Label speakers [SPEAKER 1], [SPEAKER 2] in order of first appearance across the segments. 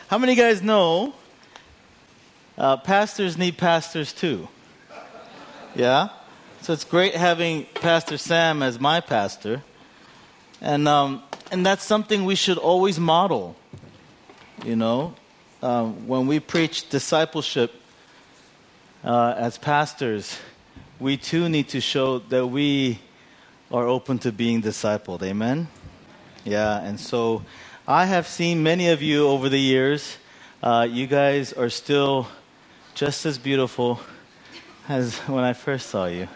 [SPEAKER 1] How many of you guys know pastors need pastors too? Yeah? So it's great having Pastor Sam as my pastor. And that's something we should always model. You know, when we preach discipleship as pastors, we too need to show that we are open to being discipled. Amen? Yeah, and so I have seen many of you over the years. You guys are still just as beautiful as when I first saw you.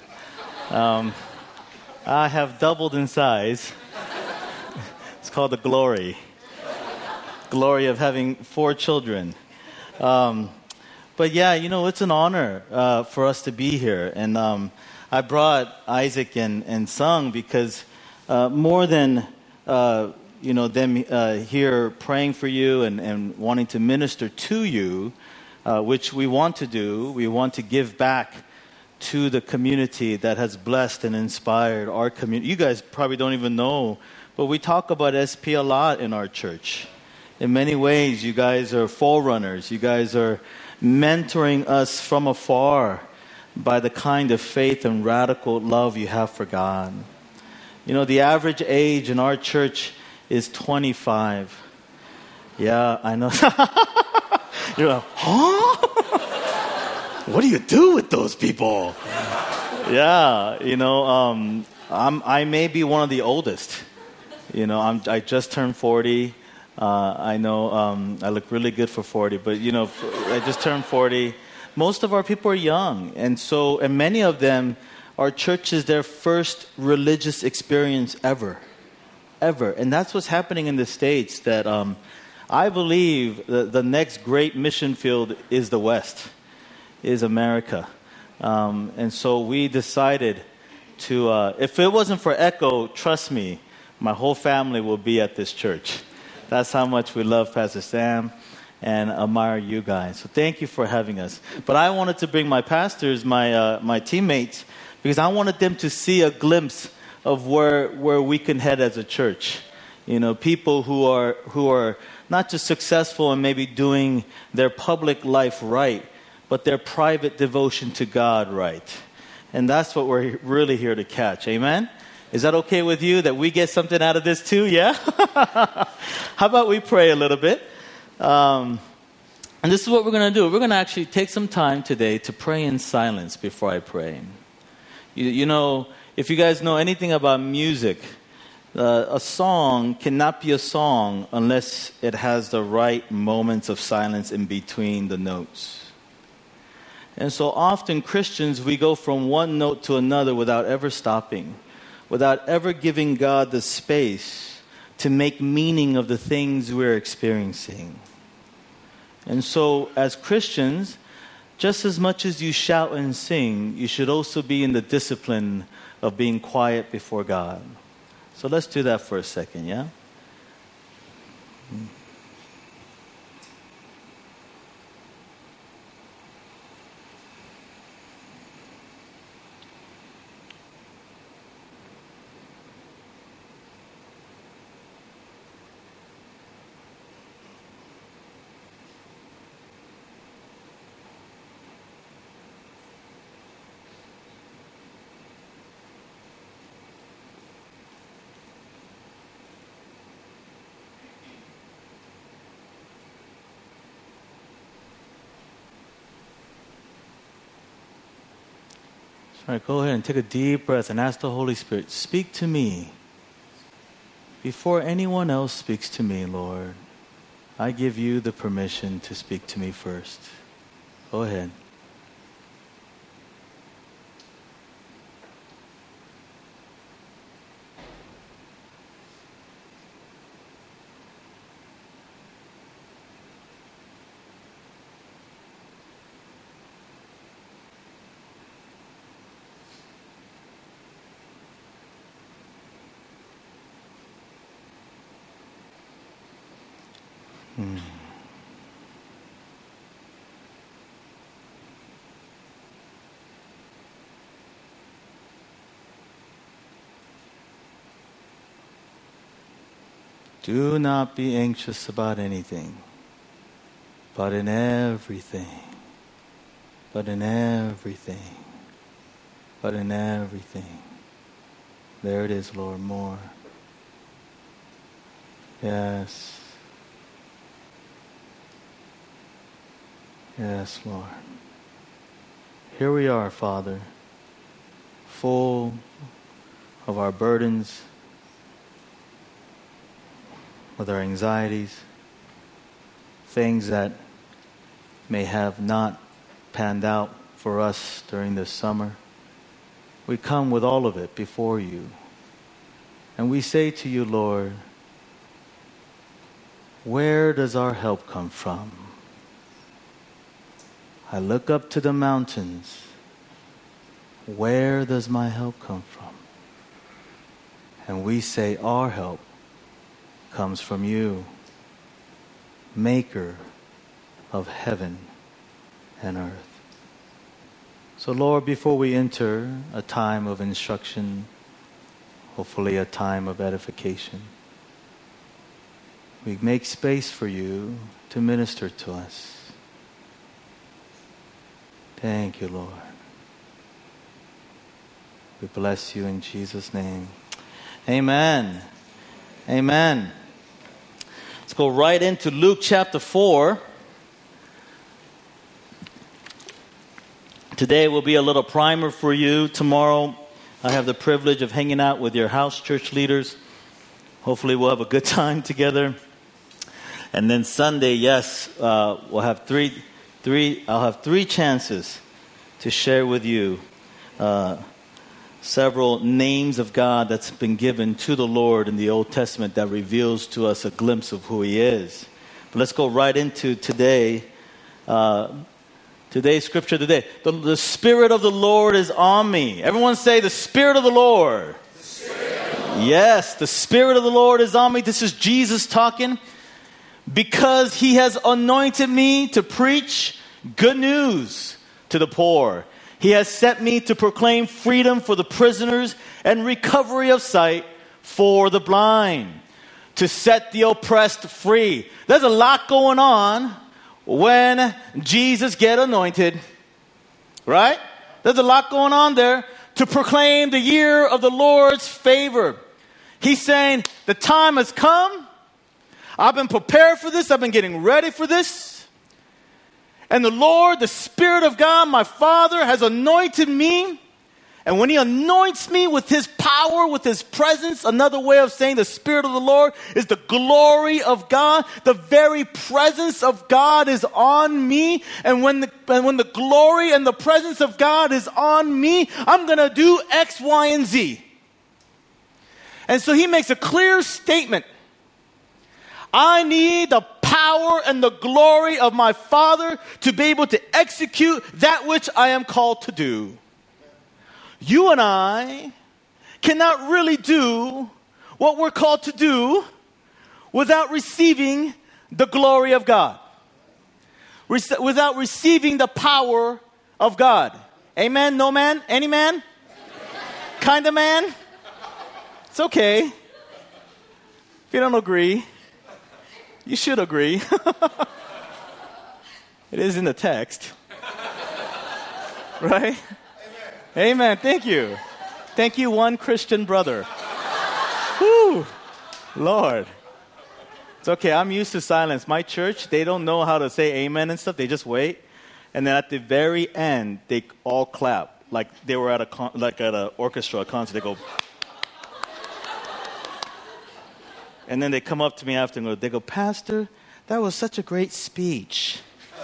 [SPEAKER 1] I have doubled in size. It's called the glory. Glory of having 4 children. But yeah, you know, it's an honor for us to be here. And I brought Isaac and Sung because more than, them here praying for you and wanting to minister to you, which we want to do, we want to give back to the community that has blessed and inspired our community. You guys probably don't even know, but we talk about SP a lot in our church. In many ways, you guys are forerunners. You guys are mentoring us from afar by the kind of faith and radical love you have for God. You know, the average age in our church is 25. Yeah, I know. You're like, huh? What do you do with those people? Yeah, you know, I may be one of the oldest. You know, I just turned 40. I know I look really good for 40, but, you know, I just turned 40. Most of our people are young, and many of them, our church is their first religious experience ever. And that's what's happening in the States, that I believe the next great mission field is the West, is America. And so we decided to, if it wasn't for Echo, trust me, my whole family will be at this church. That's how much we love Pastor Sam and admire you guys. So thank you for having us. But I wanted to bring my pastors, my teammates, because I wanted them to see a glimpse of where we can head as a church. You know, people who are not just successful in maybe doing their public life right, but their private devotion to God right. And that's what we're really here to catch. Amen? Is that okay with you, that we get something out of this too? Yeah? How about we pray a little bit? And this is what we're going to do. We're going to actually take some time today to pray in silence before I pray. You know, if you guys know anything about music, a song cannot be a song unless it has the right moments of silence in between the notes. And so often Christians, we go from one note to another without ever stopping, without ever giving God the space to make meaning of the things we're experiencing. And so as Christians, just as much as you shout and sing, you should also be in the discipline of being quiet before God. So let's do that for a second, yeah? All right, go ahead and take a deep breath and ask the Holy Spirit, speak to me. Before anyone else speaks to me, Lord, I give you the permission to speak to me first. Go ahead. Do not be anxious about anything. but in everything, but in everything, but in everything. There it is, Lord, more. Yes. Yes, Lord. Here we are, Father, full of our burdens, with our anxieties, things that may have not panned out for us during this summer. We come with all of it before you. And we say to you, Lord, where does our help come from? I look up to the mountains. Where does my help come from? And we say our help comes from you, maker of heaven and earth. So Lord, before we enter a time of instruction, hopefully a time of edification, we make space for you to minister to us. Thank you, Lord. We bless you in Jesus' name. Amen. Amen. Let's go right into Luke chapter 4. Today will be a little primer for you. Tomorrow, I have the privilege of hanging out with your house church leaders. Hopefully, we'll have a good time together. And then Sunday, yes, we'll have I'll have three chances to share with you several names of God that's been given to the Lord in the Old Testament that reveals to us a glimpse of who He is. But let's go right into today. Today's scripture today. The Spirit of the Lord is on me. Everyone say, the Spirit of the Lord. The Spirit of the Lord. Yes, the Spirit of the Lord is on me. This is Jesus talking. Because He has anointed me to preach good news to the poor. He has set me to proclaim freedom for the prisoners and recovery of sight for the blind. To set the oppressed free. There's a lot going on when Jesus get anointed, right? There's a lot going on there to proclaim the year of the Lord's favor. He's saying, the time has come. I've been prepared for this. I've been getting ready for this. And the Lord, the Spirit of God, my Father, has anointed me. And when He anoints me with His power, with His presence, another way of saying the Spirit of the Lord is the glory of God. The very presence of God is on me. And when the glory and the presence of God is on me, I'm going to do X, Y, and Z. And so He makes a clear statement. I need the power and the glory of my Father to be able to execute that which I am called to do. You and I cannot really do what we're called to do without receiving the glory of God. Without receiving the power of God. Amen? No man? Any man? Kind of man? It's okay. If you don't agree, you should agree. It is in the text. Right? Amen. Thank you. Thank you, one Christian brother. Whew. Lord. It's okay. I'm used to silence. My church, they don't know how to say amen and stuff. They just wait. And then at the very end, they all clap. Like they were at an orchestra concert. They go. And then they come up to me after and they go, Pastor, that was such a great speech.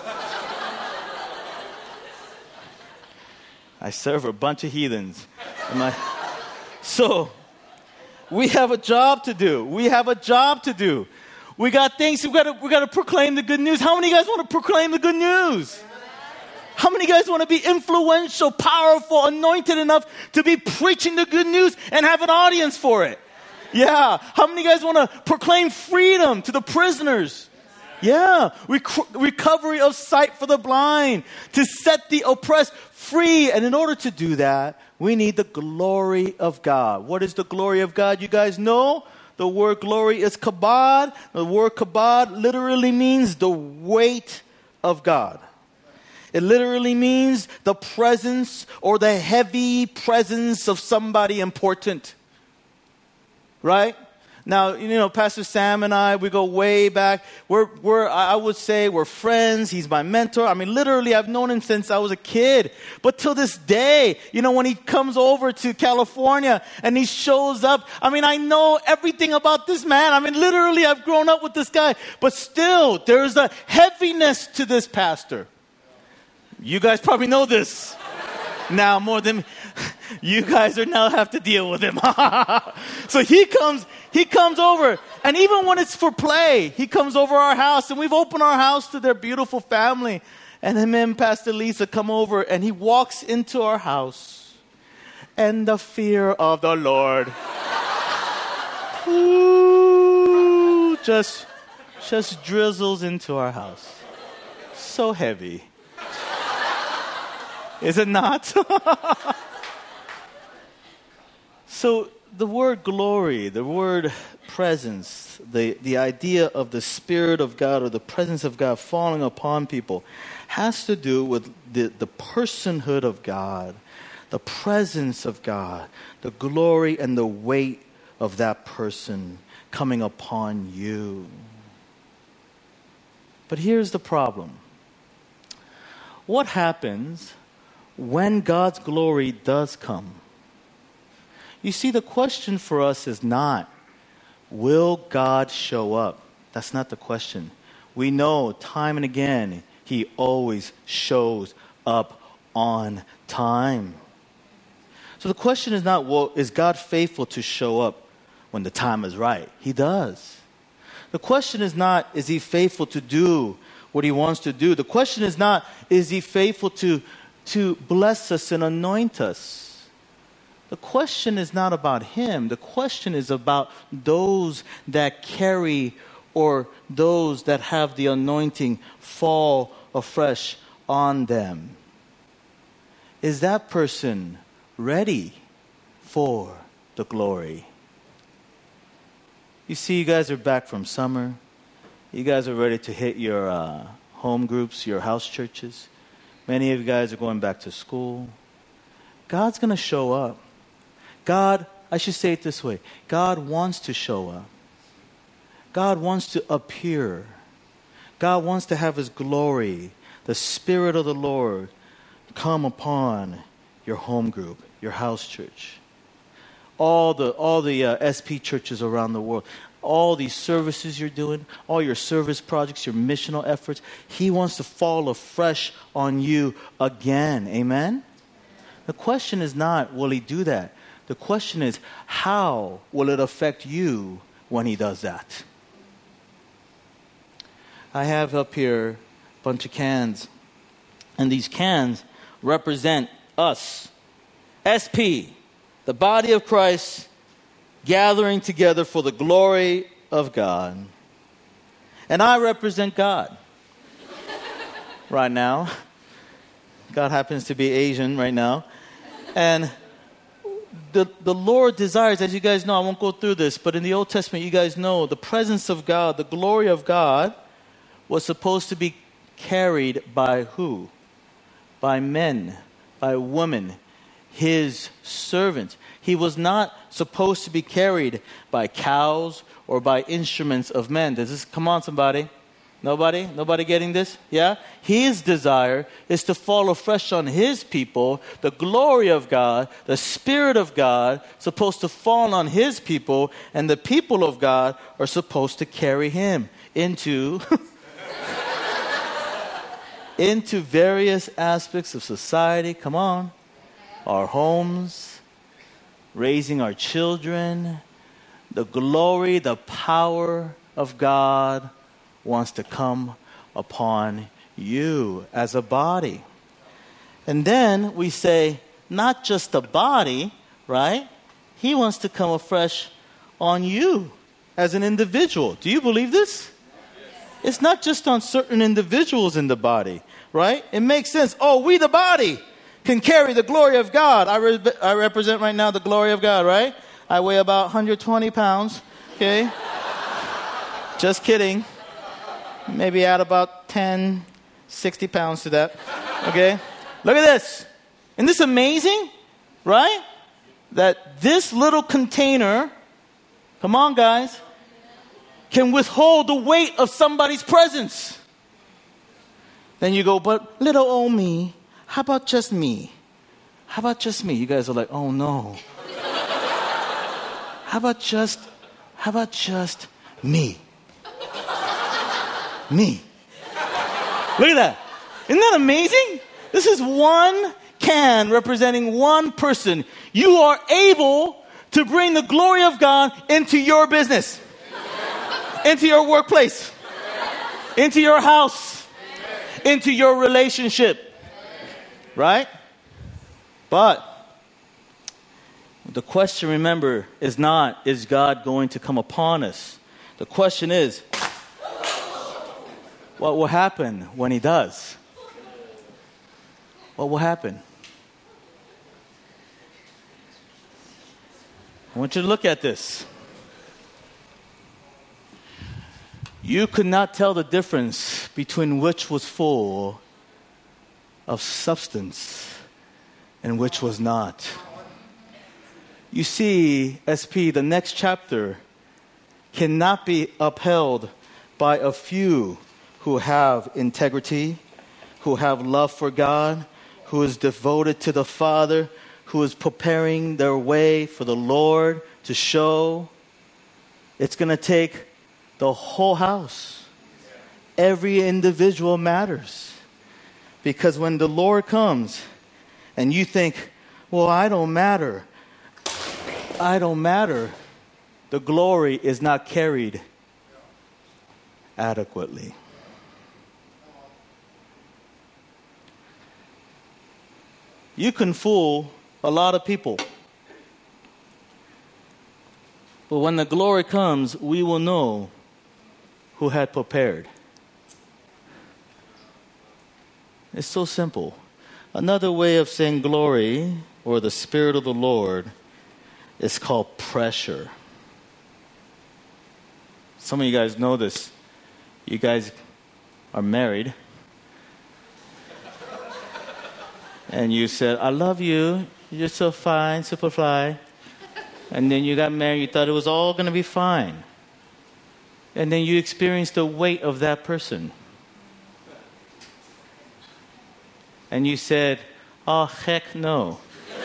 [SPEAKER 1] I serve a bunch of heathens. So, we have a job to do. We have a job to do. We got things, we got to proclaim the good news. How many of you guys want to proclaim the good news? How many of you guys want to be influential, powerful, anointed enough to be preaching the good news and have an audience for it? Yeah. How many of you guys want to proclaim freedom to the prisoners? Yeah. Recovery of sight for the blind. To set the oppressed free. And in order to do that, we need the glory of God. What is the glory of God? You guys know? The word glory is kabod. The word kabod literally means the weight of God. It literally means the presence or the heavy presence of somebody important. Right? Now, Pastor Sam and I, we go way back. I would say we're friends. He's my mentor. I mean, literally, I've known him since I was a kid. But till this day, when he comes over to California and he shows up, I mean, I know everything about this man. I mean, literally, I've grown up with this guy. But still, there's a heaviness to this pastor. You guys probably know this now more than you guys are now have to deal with him. So he comes over, and even when it's for play, he comes over our house, and we've opened our house to their beautiful family. And him and Pastor Lisa come over, and he walks into our house, and the fear of the Lord just drizzles into our house. So heavy. Is it not? So the word glory, the word presence, the idea of the Spirit of God or the presence of God falling upon people has to do with the personhood of God, the presence of God, the glory and the weight of that person coming upon you. But here's the problem. What happens when God's glory does come? You see, the question for us is not, will God show up? That's not the question. We know time and again, He always shows up on time. So the question is not, well, is God faithful to show up when the time is right? He does. The question is not, is He faithful to do what He wants to do? The question is not, is He faithful to bless us and anoint us? The question is not about Him. The question is about those that carry or those that have the anointing fall afresh on them. Is that person ready for the glory? You see, you guys are back from summer. You guys are ready to hit your home groups, your house churches. Many of you guys are going back to school. God's going to show up. God, I should say it this way. God wants to show up. God wants to appear. God wants to have His glory, the Spirit of the Lord, come upon your home group, your house church. All the SP churches around the world. All these services you're doing, all your service projects, your missional efforts, He wants to fall afresh on you again. Amen? The question is not, will He do that? The question is, how will it affect you when He does that? I have up here a bunch of cans. And these cans represent us. SP, the body of Christ, gathering together for the glory of God. And I represent God right now. God happens to be Asian right now. And the Lord desires, as you guys know, I won't go through this, but in the Old Testament, you guys know, the presence of God, the glory of God, was supposed to be carried by who? By men, by women, His servants. He was not supposed to be carried by cows or by instruments of men. Does this come on, somebody? Nobody? Nobody getting this? Yeah? His desire is to fall afresh on His people. The glory of God, the Spirit of God, supposed to fall on His people, and the people of God are supposed to carry Him into into various aspects of society. Come on. Our homes, raising our children. The glory, the power of God wants to come upon you as a body. And then we say, not just the body, right? He wants to come afresh on you as an individual. Do you believe this? It's not just on certain individuals in the body, right? It makes sense. Oh, we the body can carry the glory of God. I represent right now the glory of God, right? I weigh about 120 pounds, okay? Just kidding. Maybe add about 10 60 pounds to that. Okay? Look at this. Isn't this amazing? Right? That this little container, come on guys, can withhold the weight of somebody's presence. Then you go, but little old me, how about just me? How about just me? You guys are like, oh no. How about just me? Me. Look at that. Isn't that amazing? This is one can representing one person. You are able to bring the glory of God into your business, into your workplace, into your house, into your relationship. Right? But the question, remember, is not, is God going to come upon us? The question is, what will happen when He does? What will happen? I want you to look at this. You could not tell the difference between which was full of substance and which was not. You see, SP, the next chapter cannot be upheld by a few who have integrity, who have love for God, who is devoted to the Father, who is preparing their way for the Lord to show. It's going to take the whole house. Every individual matters. Because when the Lord comes and you think, well, I don't matter, the glory is not carried adequately. You can fool a lot of people. But when the glory comes, we will know who had prepared. It's so simple. Another way of saying glory or the Spirit of the Lord is called pressure. Some of you guys know this. You guys are married. And you said, I love you. You're so fine, super fly. And then you got married. You thought it was all going to be fine. And then you experienced the weight of that person. And you said, oh, heck no.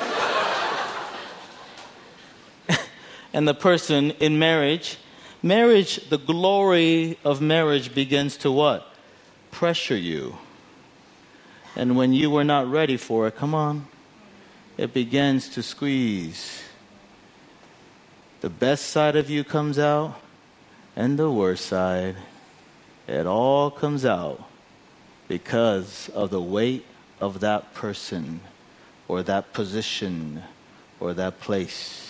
[SPEAKER 1] And the person in marriage, the glory of marriage begins to what? Pressure you. And when you were not ready for it, come on, it begins to squeeze. The best side of you comes out, and the worst side. It all comes out because of the weight of that person, or that position, or that place.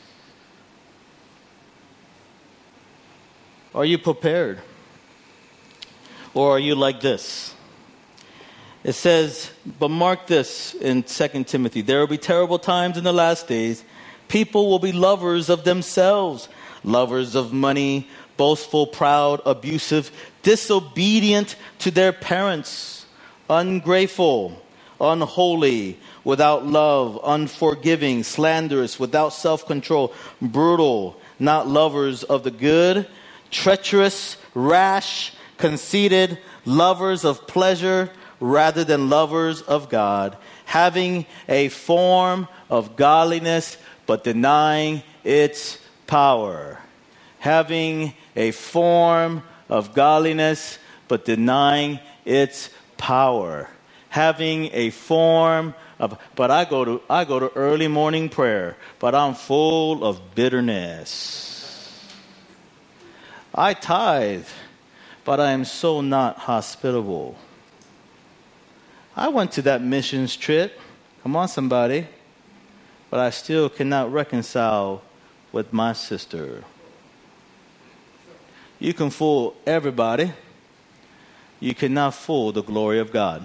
[SPEAKER 1] Are you prepared? Or are you like this? It says, but mark this in 2 Timothy. There will be terrible times in the last days. People will be lovers of themselves, lovers of money, boastful, proud, abusive, disobedient to their parents, ungrateful, unholy, without love, unforgiving, slanderous, without self-control, brutal, not lovers of the good, treacherous, rash, conceited, lovers of pleasure rather than lovers of God, having a form of godliness but denying its power. Having a form of godliness but denying its power. Having a form of, but I go to early morning prayer, but I'm full of bitterness. I tithe, but I am so not hospitable. I went to that missions trip. Come on, somebody. But I still cannot reconcile with my sister. You can fool everybody. You cannot fool the glory of God.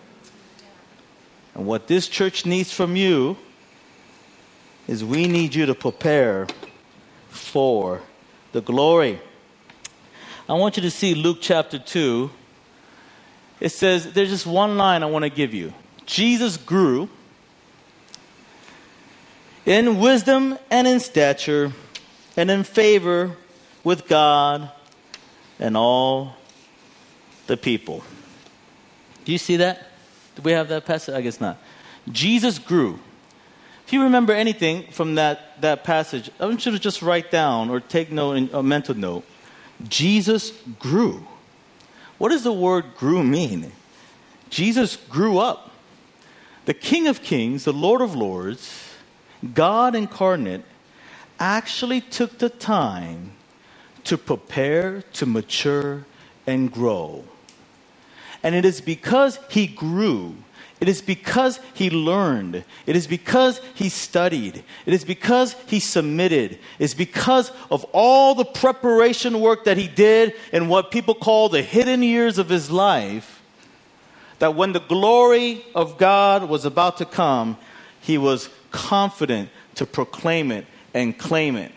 [SPEAKER 1] And what this church needs from you is we need you to prepare for the glory. I want you to see Luke chapter 2. It says, there's just one line I want to give you. Jesus grew in wisdom and in stature and in favor with God and all the people. Do you see that? Do we have that passage? I guess not. Jesus grew. If you remember anything from that passage, I want you to just write down or take note, a mental note. Jesus grew. What does the word grew mean? Jesus grew up. The King of Kings, the Lord of Lords, God incarnate, actually took the time to prepare, to mature, and grow. And it is because he grew, it is because he learned, it is because he studied, it is because he submitted, it's because of all the preparation work that he did in what people call the hidden years of his life, that when the glory of God was about to come, he was confident to proclaim it and claim it.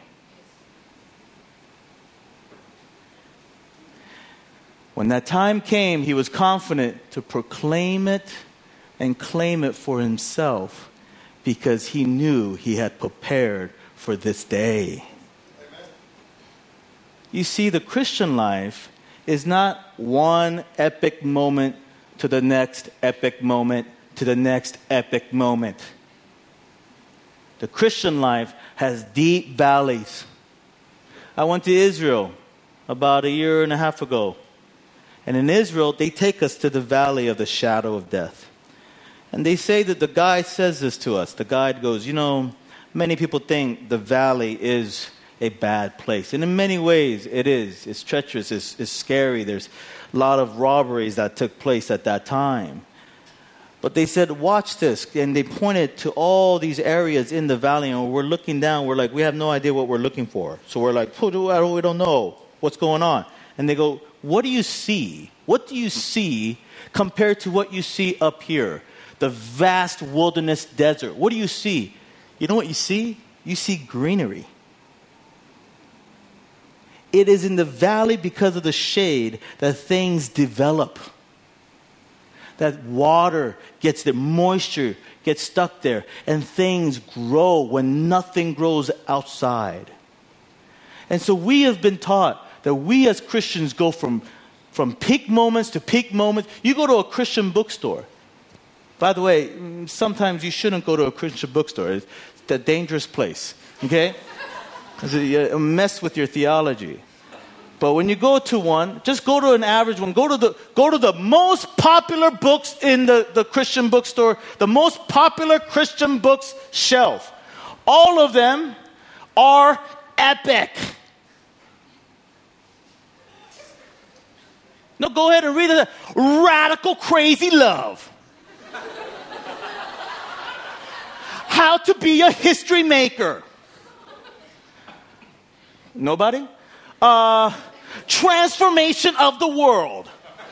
[SPEAKER 1] When that time came, he was confident to proclaim it and claim it for himself because he knew he had prepared for this day. Amen. You see, the Christian life is not one epic moment to the next epic moment to the next epic moment. The Christian life has deep valleys. I went to Israel about a year and a half ago. And in Israel, they take us to the valley of the shadow of death. And they say that the guide says this to us. The guide goes, many people think the valley is a bad place. And in many ways, it is. It's treacherous. It's scary. There's a lot of robberies that took place at that time. But they said, watch this. And they pointed to all these areas in the valley. And we're looking down. We're like, we have no idea what we're looking for. So we're like, we don't know what's going on. And they go, what do you see? What do you see compared to what you see up here? The vast wilderness desert. What do you see? You know what you see? You see greenery. It is in the valley because of the shade that things develop. That water gets the moisture, gets stuck there, and things grow when nothing grows outside. And so we have been taught that we as Christians go from peak moments to peak moments. You go to a Christian bookstore. By the way, sometimes you shouldn't go to a Christian bookstore. It's a dangerous place, okay? It'll mess with your theology. But when you go to one, just go to an average one. Go to the most popular books in the Christian bookstore, the most popular Christian books shelf. All of them are epic. No, go ahead and read it. Radical Crazy Love. How to be a history maker. Nobody? Transformation of the world.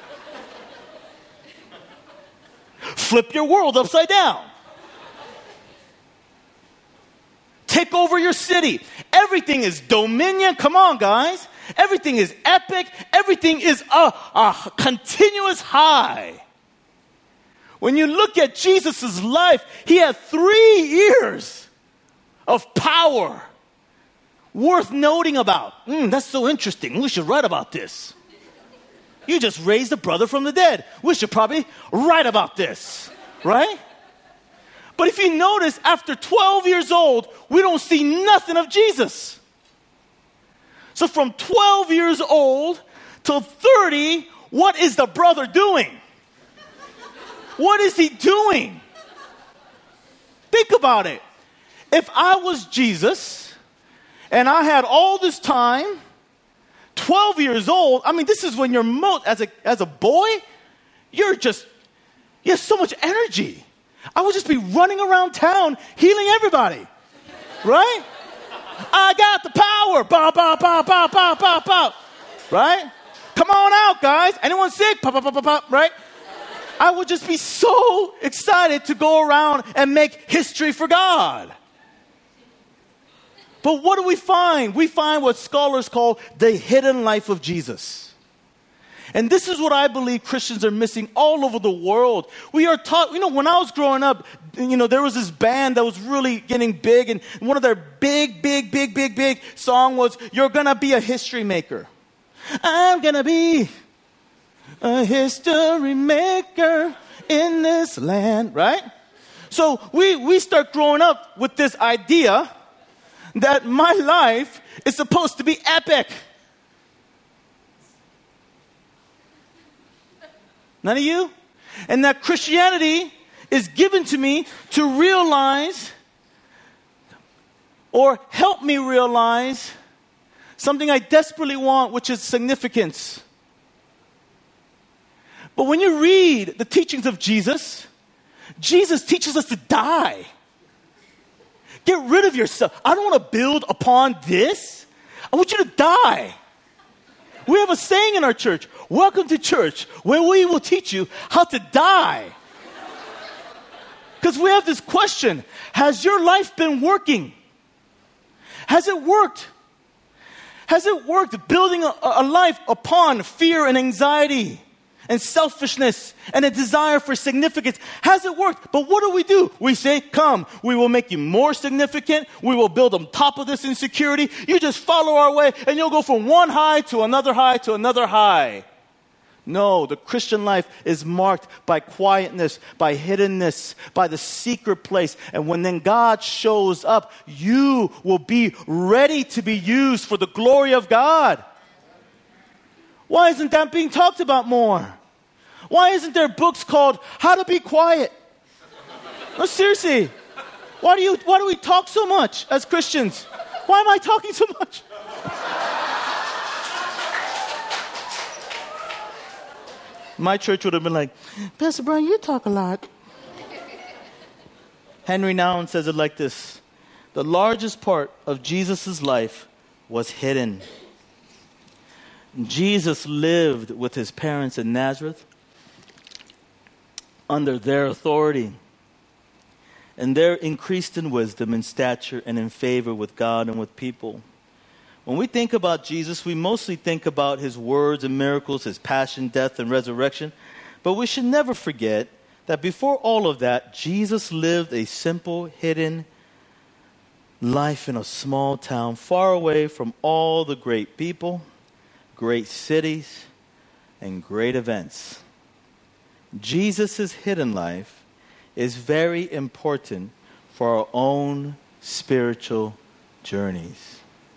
[SPEAKER 1] Flip your world upside down. Take over your city. Everything is dominion. Come on, guys. Everything is epic. Everything is a continuous high. When you look at Jesus' life, he had 3 years of power worth noting about. That's so interesting. We should write about this. You just raised a brother from the dead. We should probably write about this, right? But if you notice, after 12 years old, we don't see nothing of Jesus. So from 12 years old till 30, what is the brother doing? What is he doing? Think about it. If I was Jesus and I had all this time, 12 years old, this is when you're as a boy, you have so much energy. I would just be running around town healing everybody. Right? I got the power. Pow, pow, pow, pow, pow, pow, pow. Right? Come on out, guys. Anyone sick? Pop, pop, pop, pop, pop. Right? I would just be so excited to go around and make history for God. But what do we find? We find what scholars call the hidden life of Jesus. And this is what I believe Christians are missing all over the world. We are taught, when I was growing up, there was this band that was really getting big, and one of their big song was, "You're gonna be a history maker." I'm gonna be a history maker in this land, right? So we start growing up with this idea that my life is supposed to be epic. None of you? And that Christianity is given to me to realize or help me realize something I desperately want, which is significance. But when you read the teachings of Jesus, Jesus teaches us to die. Get rid of yourself. I don't want to build upon this. I want you to die. We have a saying in our church, "Welcome to church, where we will teach you how to die." Because we have this question, has your life been working? Has it worked? Has it worked building a life upon fear and anxiety and selfishness and a desire for significance? Has it worked? But what do? We say, "Come, we will make you more significant. We will build on top of this insecurity. You just follow our way and you'll go from one high to another high to another high." No, the Christian life is marked by quietness, by hiddenness, by the secret place. And when then God shows up, you will be ready to be used for the glory of God. Why isn't that being talked about more? Why isn't there books called How to Be Quiet? No, seriously. Why do we talk so much as Christians? Why am I talking so much? My church would have been like, "Pastor Brian, you talk a lot." Henry Nouwen says it like this: the largest part of Jesus' life was hidden. Jesus lived with his parents in Nazareth under their authority, and they're increased in wisdom and stature and in favor with God and with people. When we think about Jesus, we mostly think about his words and miracles, his passion, death, and resurrection. But we should never forget that before all of that, Jesus lived a simple, hidden life in a small town, far away from all the great people, great cities, and great events. Jesus' hidden life is very important for our own spiritual journeys.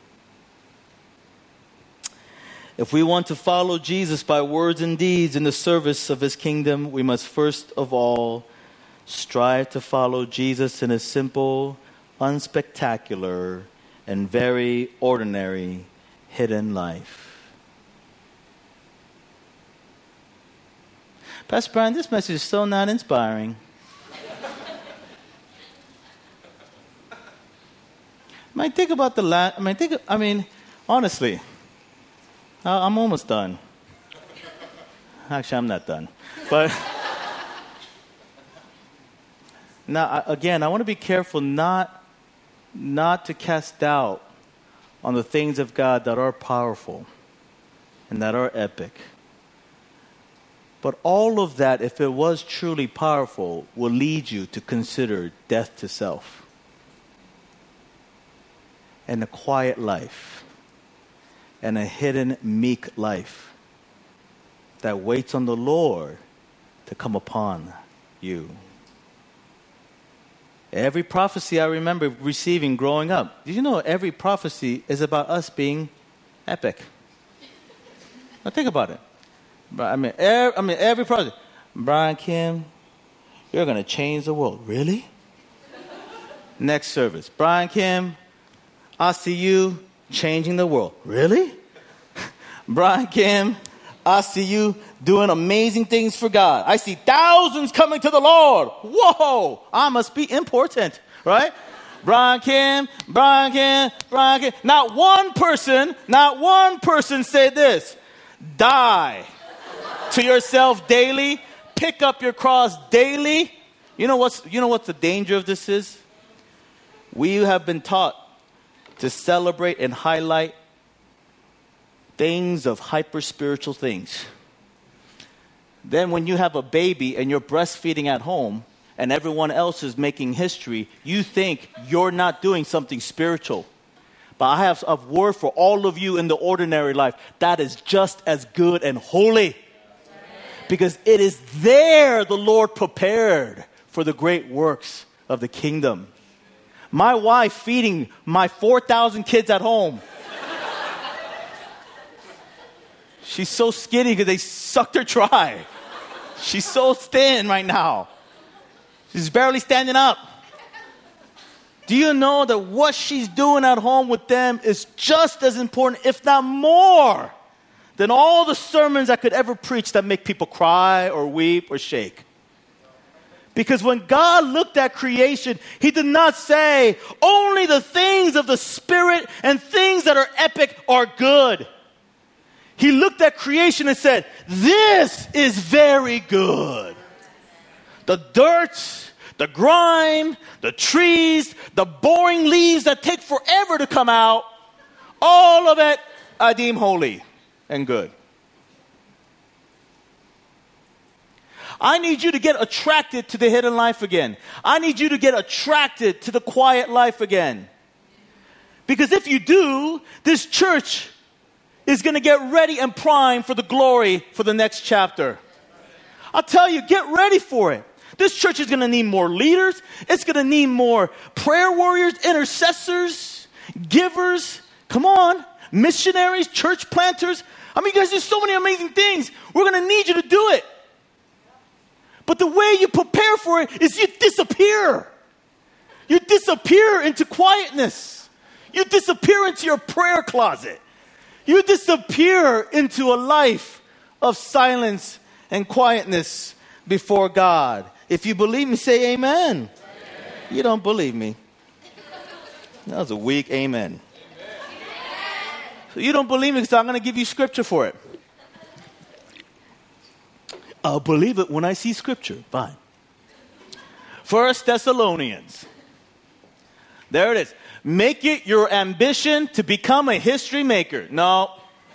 [SPEAKER 1] If we want to follow Jesus by words and deeds in the service of his kingdom, we must first of all strive to follow Jesus in a simple, unspectacular, and very ordinary hidden life. Pastor Brian, this message is so not inspiring. Think about honestly, I'm almost done. Actually, I'm not done. But now, again, I want to be careful not to cast doubt on the things of God that are powerful and that are epic. But all of that, if it was truly powerful, will lead you to consider death to self and a quiet life and a hidden, meek life that waits on the Lord to come upon you. Every prophecy I remember receiving growing up, did you know every prophecy is about us being epic? Now think about it. Every prophecy. Brian Kim, you're going to change the world. Really? Next service. Brian Kim, I see you changing the world. Really? Brian Kim, I see you doing amazing things for God. I see thousands coming to the Lord. Whoa, I must be important, right? Brian Kim. Not one person said this. Die to yourself daily. Pick up your cross daily. You know what the danger of this is? We have been taught to celebrate and highlight things of hyper-spiritual things. Then when you have a baby and you're breastfeeding at home and everyone else is making history, you think you're not doing something spiritual. But I have a word for all of you in the ordinary life. That is just as good and holy. Because it is there the Lord prepared for the great works of the kingdom. My wife feeding my 4,000 kids at home. She's so skinny because they sucked her dry. She's so thin right now. She's barely standing up. Do you know that what she's doing at home with them is just as important, if not more, than all the sermons I could ever preach that make people cry or weep or shake? Because when God looked at creation, He did not say, only the things of the Spirit and things that are epic are good. He looked at creation and said, this is very good. The dirt, the grime, the trees, the boring leaves that take forever to come out, all of it I deem holy and good. I need you to get attracted to the hidden life again. I need you to get attracted to the quiet life again. Because if you do, this church is going to get ready and primed for the glory for the next chapter. I'll tell you, get ready for it. This church is going to need more leaders. It's going to need more prayer warriors, intercessors, givers. Come on, missionaries, church planters. I mean, you guys do so many amazing things. We're going to need you to do it. But the way you prepare for it is you disappear. You disappear into quietness. You disappear into your prayer closet. You disappear into a life of silence and quietness before God. If you believe me, say amen. Amen. You don't believe me. That was a weak amen. So you don't believe me, so I'm going to give you scripture for it. I'll believe it when I see scripture. Fine. 1 Thessalonians. There it is. Make it your ambition to become a history maker. No.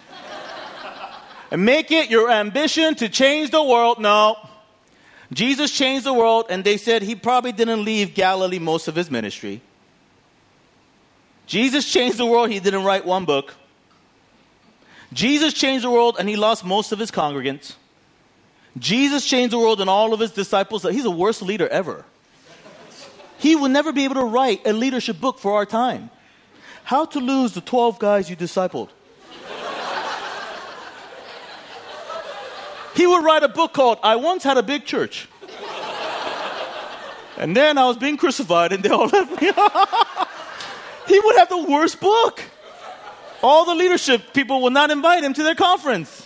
[SPEAKER 1] And make it your ambition to change the world. No. Jesus changed the world, and they said He probably didn't leave Galilee most of His ministry. Jesus changed the world. He didn't write one book. Jesus changed the world, and He lost most of His congregants. Jesus changed the world and all of His disciples. He's the worst leader ever. He will never be able to write a leadership book for our time. How to lose the 12 guys you discipled. He would write a book called, I Once Had a Big Church. And then I was being crucified and they all left me. He would have the worst book. All the leadership people will not invite him to their conference.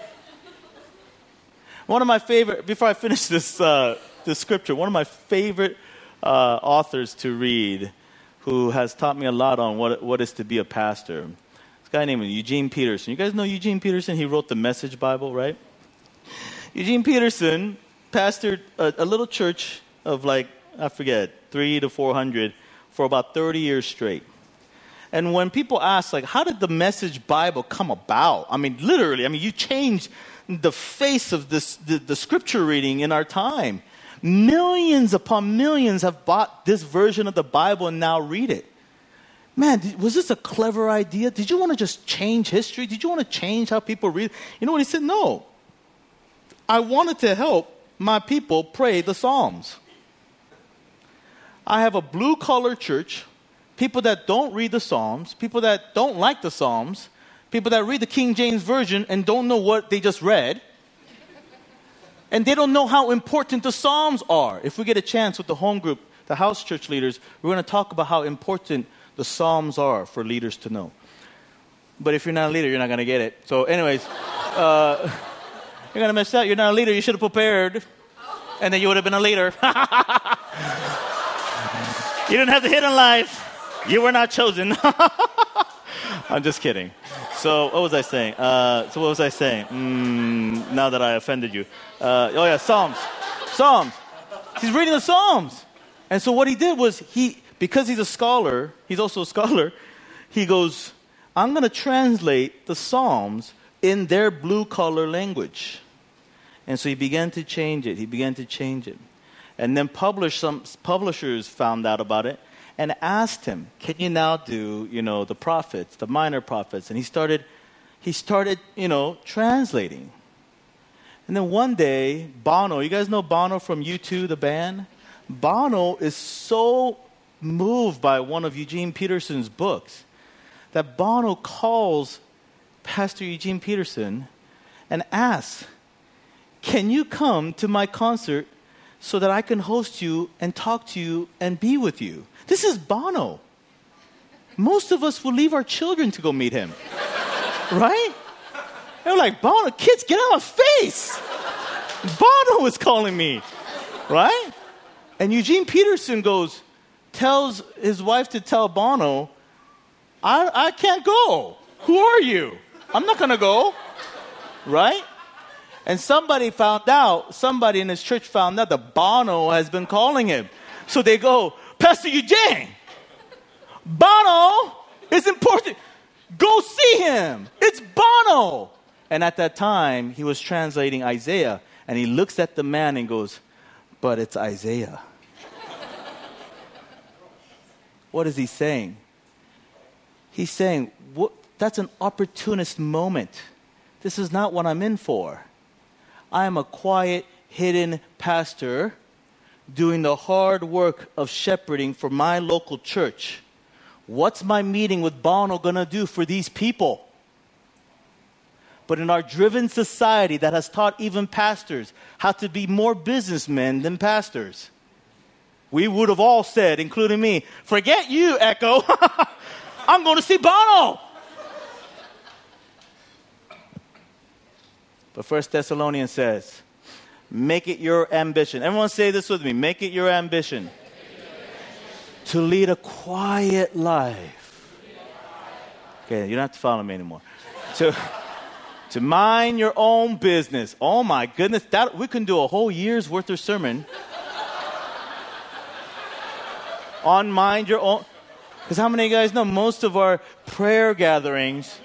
[SPEAKER 1] One of my favorite, before I finish this scripture, one of my favorite authors to read who has taught me a lot on what is to be a pastor. This guy named Eugene Peterson. You guys know Eugene Peterson? He wrote the Message Bible, right? Eugene Peterson pastored a little church of 300 to 400 for about 30 years straight. And when people ask, how did the Message Bible come about? I mean, literally, you changed the face of the scripture reading in our time. Millions upon millions have bought this version of the Bible and now read it. Man, was this a clever idea? Did you want to just change history? Did you want to change how people read? You know what he said? No. I wanted to help my people pray the Psalms. I have a blue-collar church, people that don't read the Psalms, people that don't like the Psalms, people that read the King James Version and don't know what they just read. And they don't know how important the Psalms are. If we get a chance with the home group, the house church leaders, we're going to talk about how important the Psalms are for leaders to know. But if you're not a leader, you're not going to get it. So anyways, you're going to miss out. You're not a leader. You should have prepared. And then you would have been a leader. You didn't have the hidden life. You were not chosen. I'm just kidding. So what was I saying? Now that I offended you. Psalms. He's reading the Psalms. And so what he did was, because he's a scholar, he's also a scholar, he goes, I'm going to translate the Psalms in their blue-collar language. And so he began to change it. And then some publishers found out about it and asked him, can you now do, the prophets, the minor prophets? And he started, translating. And then one day, Bono, you guys know Bono from U2, the band? Bono is so moved by one of Eugene Peterson's books that Bono calls Pastor Eugene Peterson and asks, can you come to my concert so that I can host you and talk to you and be with you? This is Bono. Most of us will leave our children to go meet him. Right? They're like, Bono, kids, get out of my face. Bono is calling me. Right? And Eugene Peterson tells his wife to tell Bono, I can't go. Who are you? I'm not going to go. Right? And somebody in his church found out that Bono has been calling him. So they go, Pastor Eugene, Bono is important. Go see him. It's Bono. And at that time, he was translating Isaiah. And he looks at the man and goes, but it's Isaiah. What is he saying? He's saying, that's an opportunist moment. This is not what I'm in for. I am a quiet, hidden pastor doing the hard work of shepherding for my local church. What's my meeting with Bono going to do for these people? But in our driven society that has taught even pastors how to be more businessmen than pastors, we would have all said, including me, forget you, Echo. I'm going to see Bono. But 1 Thessalonians says, make it your ambition. Everyone say this with me. Make it your ambition. To lead a quiet life. Okay, you don't have to follow me anymore. To mind your own business. Oh my goodness, we can do a whole year's worth of sermon on mind your own. Because how many of you guys know most of our prayer gatherings?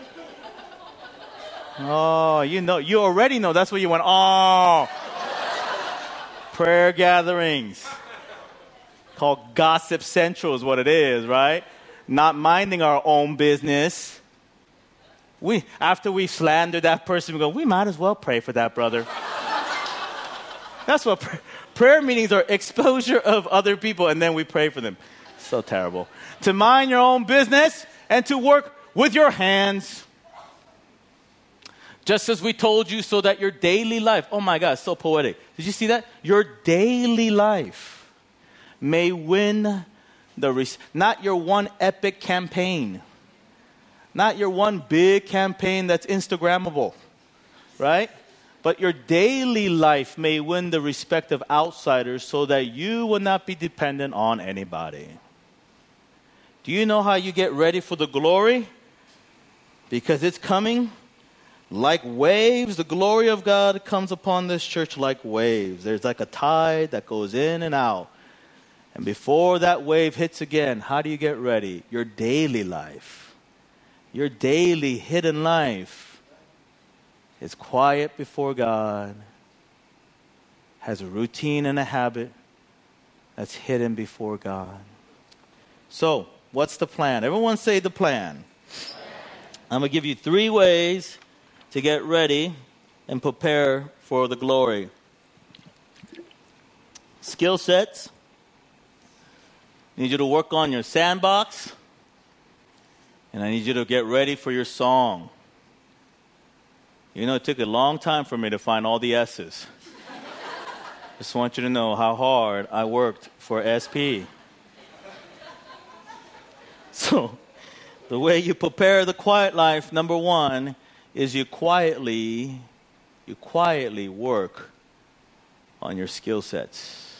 [SPEAKER 1] Oh, you already know. That's what you went, oh. Prayer gatherings. Called Gossip Central is what it is, right? Not minding our own business. After we slander that person, we go, we might as well pray for that brother. That's what prayer meetings are, exposure of other people, and then we pray for them. So terrible. To mind your own business and to work with your hands. Just as we told you, so that your daily life, oh my God, so poetic. Did you see that? Your daily life may win not your one epic campaign. Not your one big campaign that's Instagrammable, right? But your daily life may win the respect of outsiders so that you will not be dependent on anybody. Do you know how you get ready for the glory? Because it's coming like waves. The glory of God comes upon this church like waves. There's like a tide that goes in and out. And before that wave hits again, how do you get ready? Your daily life. Your daily hidden life is quiet before God, has a routine and a habit that's hidden before God. So, what's the plan? Everyone say the plan. I'm going to give you 3 ways to get ready and prepare for the glory. Skill sets. I need you to work on your sandbox. And I need you to get ready for your song. It took a long time for me to find all the S's. Just want you to know how hard I worked for SP. So, the way you prepare the quiet life, number 1, is you quietly work on your skill sets.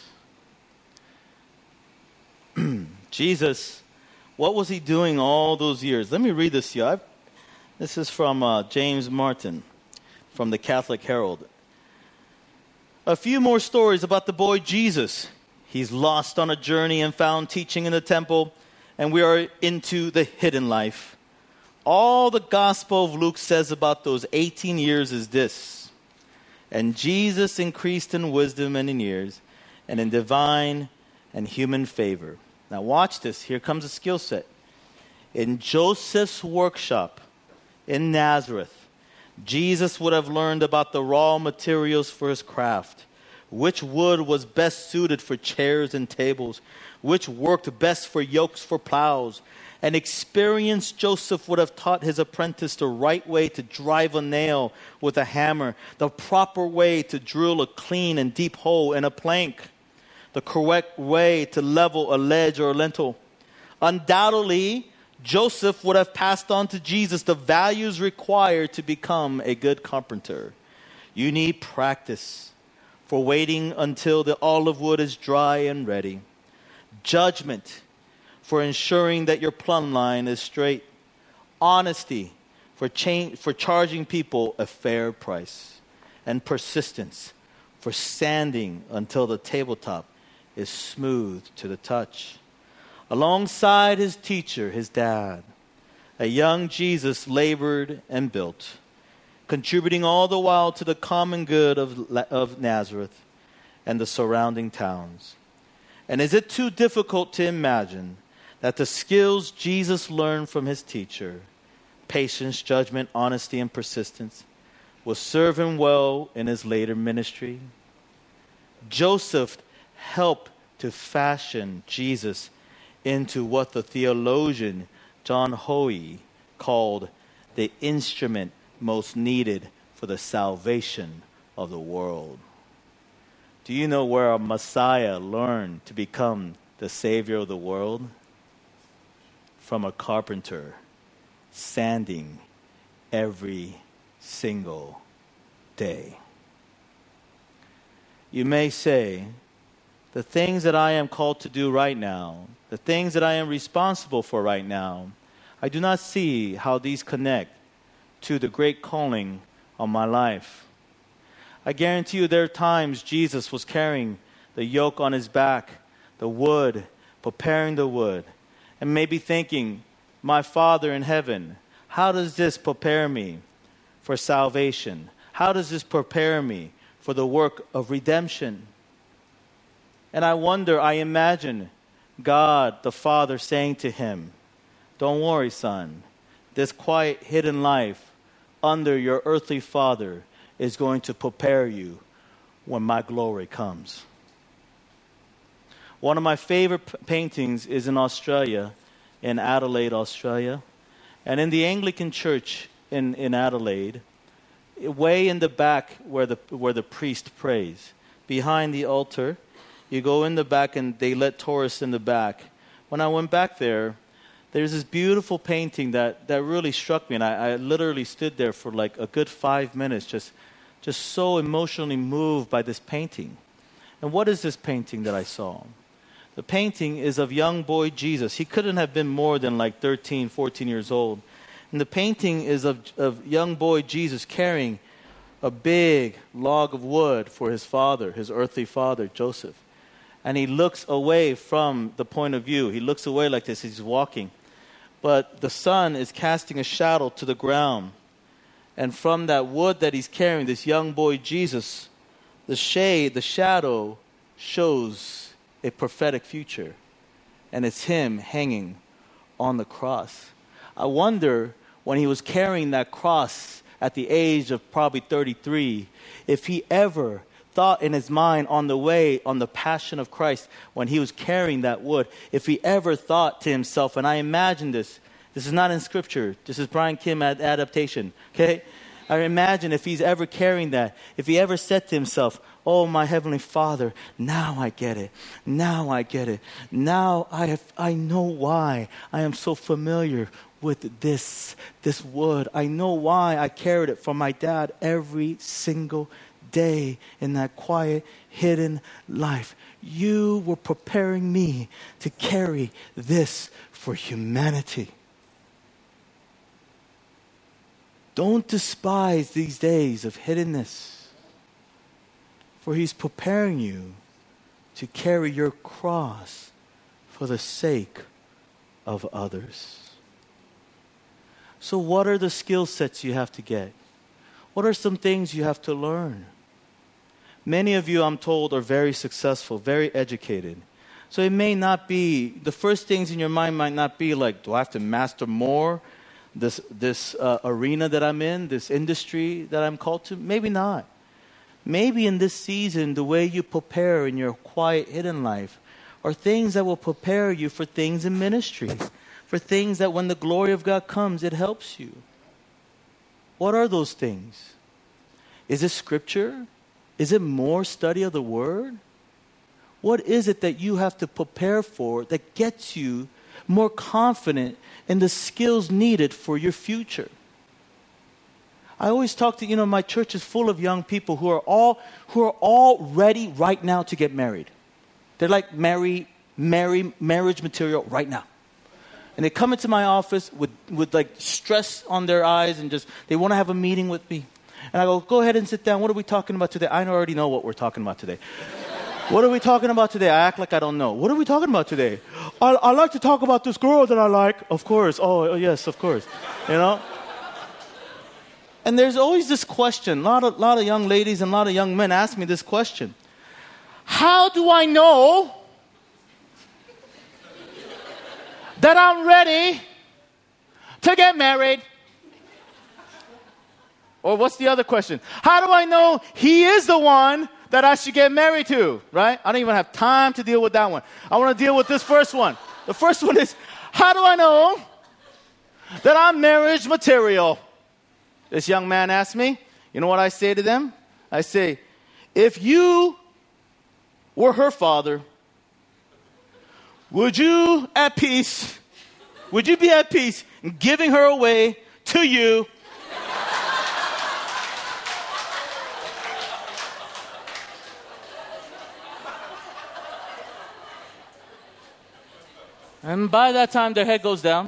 [SPEAKER 1] Jesus, what was he doing all those years? Let me read this to you. This is from James Martin from the Catholic Herald. A few more stories about the boy Jesus. He's lost on a journey and found teaching in the temple, and we are into the hidden life. All the Gospel of Luke says about those 18 years is this. And Jesus increased in wisdom and in years, and in divine and human favor. Now watch this. Here comes a skill set. In Joseph's workshop in Nazareth, Jesus would have learned about the raw materials for his craft, which wood was best suited for chairs and tables, which worked best for yokes for plows. An experienced Joseph would have taught his apprentice the right way to drive a nail with a hammer, the proper way to drill a clean and deep hole in a plank, the correct way to level a ledge or a lintel. Undoubtedly, Joseph would have passed on to Jesus the values required to become a good carpenter. You need practice for waiting until the olive wood is dry and ready. Judgment for ensuring that your plumb line is straight. Honesty for charging people a fair price. And persistence for sanding until the tabletop is smooth to the touch. Alongside his teacher, his dad, a young Jesus labored and built, contributing all the while to the common good of Nazareth and the surrounding towns. And is it too difficult to imagine that the skills Jesus learned from his teacher, patience, judgment, honesty, and persistence, will serve him well in his later ministry? Joseph helped to fashion Jesus into what the theologian John Hoey called the instrument most needed for the salvation of the world. Do you know where our Messiah learned to become the Savior of the world? From a carpenter, sanding every single day. You may say, the things that I am called to do right now, the things that I am responsible for right now, I do not see how these connect to the great calling on my life. I guarantee you there are times Jesus was carrying the yoke on his back, the wood, preparing the wood, and maybe thinking, my Father in heaven, how does this prepare me for salvation? How does this prepare me for the work of redemption? And I imagine God the Father saying to him, don't worry, son. This quiet hidden life under your earthly father is going to prepare you when my glory comes. One of my favorite paintings is in Australia, in Adelaide, Australia. And in the Anglican church in Adelaide, way in the back where the priest prays, behind the altar, you go in the back and they let tourists in the back. When I went back there, there's this beautiful painting that really struck me. And I literally stood there for like a good 5 minutes, just so emotionally moved by this painting. And what is this painting that I saw? The painting is of young boy Jesus. He couldn't have been more than like 13, 14 years old. And the painting is of young boy Jesus carrying a big log of wood for his father, his earthly father, Joseph. And he looks away from the point of view. He looks away like this. He's walking. But the sun is casting a shadow to the ground. And from that wood that he's carrying, this young boy Jesus, the shadow shows a prophetic future. And it's him hanging on the cross. I wonder, when he was carrying that cross at the age of probably 33, if he ever thought in his mind on the passion of Christ, when he was carrying that wood, if he ever thought to himself, and I imagine this is not in scripture, this is Brian Kim adaptation, okay? I imagine if he's ever carrying that, if he ever said to himself, oh, my Heavenly Father, now I get it. Now I get it. Now I know why I am so familiar with this wood. I know why I carried it from my dad every single day in that quiet, hidden life. You were preparing me to carry this for humanity. Don't despise these days of hiddenness, for he's preparing you to carry your cross for the sake of others. So what are the skill sets you have to get? What are some things you have to learn? Many of you, I'm told, are very successful, very educated. So it may not be, the first things in your mind might not be like, do I have to master more this arena that I'm in, this industry that I'm called to? Maybe not. Maybe in this season, the way you prepare in your quiet, hidden life are things that will prepare you for things in ministry, for things that when the glory of God comes, it helps you. What are those things? Is it scripture? Is it more study of the word? What is it that you have to prepare for that gets you more confident in the skills needed for your future? I always talk to, my church is full of young people who are all ready right now to get married. They're like marriage material right now. And they come into my office with like stress on their eyes and just, they want to have a meeting with me. And I go ahead and sit down. What are we talking about today? I already know what we're talking about today. What are we talking about today? I act like I don't know. What are we talking about today? I like to talk about this girl that I like. Of course. Oh, yes, of course. And there's always this question. A lot of young ladies and a lot of young men ask me this question. How do I know that I'm ready to get married? Or what's the other question? How do I know he is the one that I should get married to? Right? I don't even have time to deal with that one. I want to deal with this first one. The first one is, how do I know that I'm marriage material? This young man asked me. You know what I say to them? I say, if you were her father, would you be at peace in giving her away to you? And by that time, their head goes down.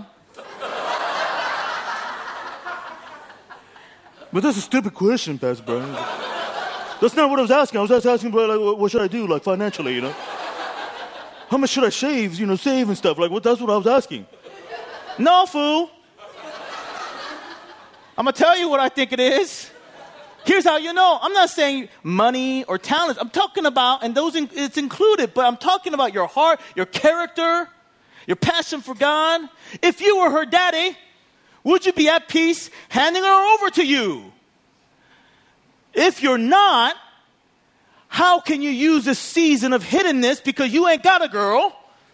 [SPEAKER 1] But that's a stupid question, Pastor Brian. That's not what I was asking. I was asking, what should I do, like, financially, How much should I save, save and stuff? That's what I was asking. No, fool. I'm going to tell you what I think it is. Here's how you know. I'm not saying money or talents. I'm talking about, and it's included, but I'm talking about your heart, your character, your passion for God. If you were her daddy, would you be at peace handing her over to you? If you're not, how can you use this season of hiddenness because you ain't got a girl?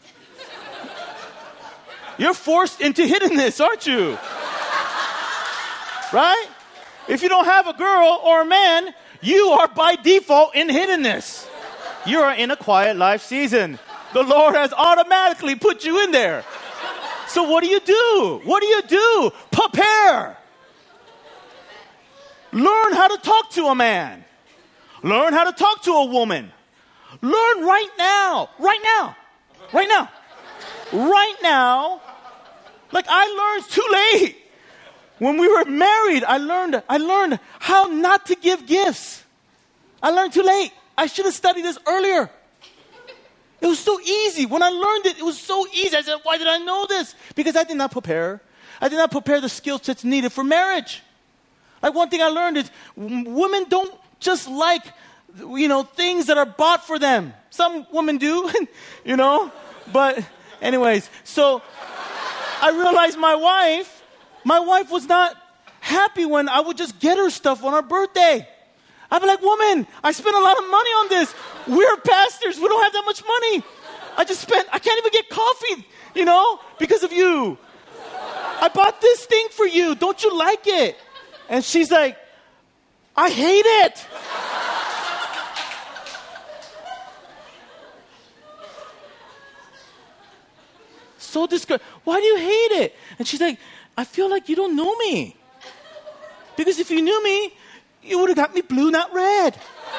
[SPEAKER 1] You're forced into hiddenness, aren't you? Right? If you don't have a girl or a man, you are by default in hiddenness. You are in a quiet life season. The Lord has automatically put you in there. So what do you do? What do you do? Prepare. Learn how to talk to a man. Learn how to talk to a woman. Learn right now. Right now. Right now. Right now. Like I learned too late. When we were married, I learned how not to give gifts. I learned too late. I should have studied this earlier. It was so easy. When I learned it, it was so easy. I said, why did I know this? Because I did not prepare. I did not prepare the skill sets needed for marriage. Like one thing I learned is women don't just like, things that are bought for them. Some women do, But anyways, so I realized my wife was not happy when I would just get her stuff on her birthday. I'd be like, woman, I spent a lot of money on this. We're pastors. We don't have that much money. I can't even get coffee, because of you. I bought this thing for you. Don't you like it? And she's like, I hate it. So discouraged. Why do you hate it? And she's like, I feel like you don't know me. Because if you knew me, you would have got me blue, not red.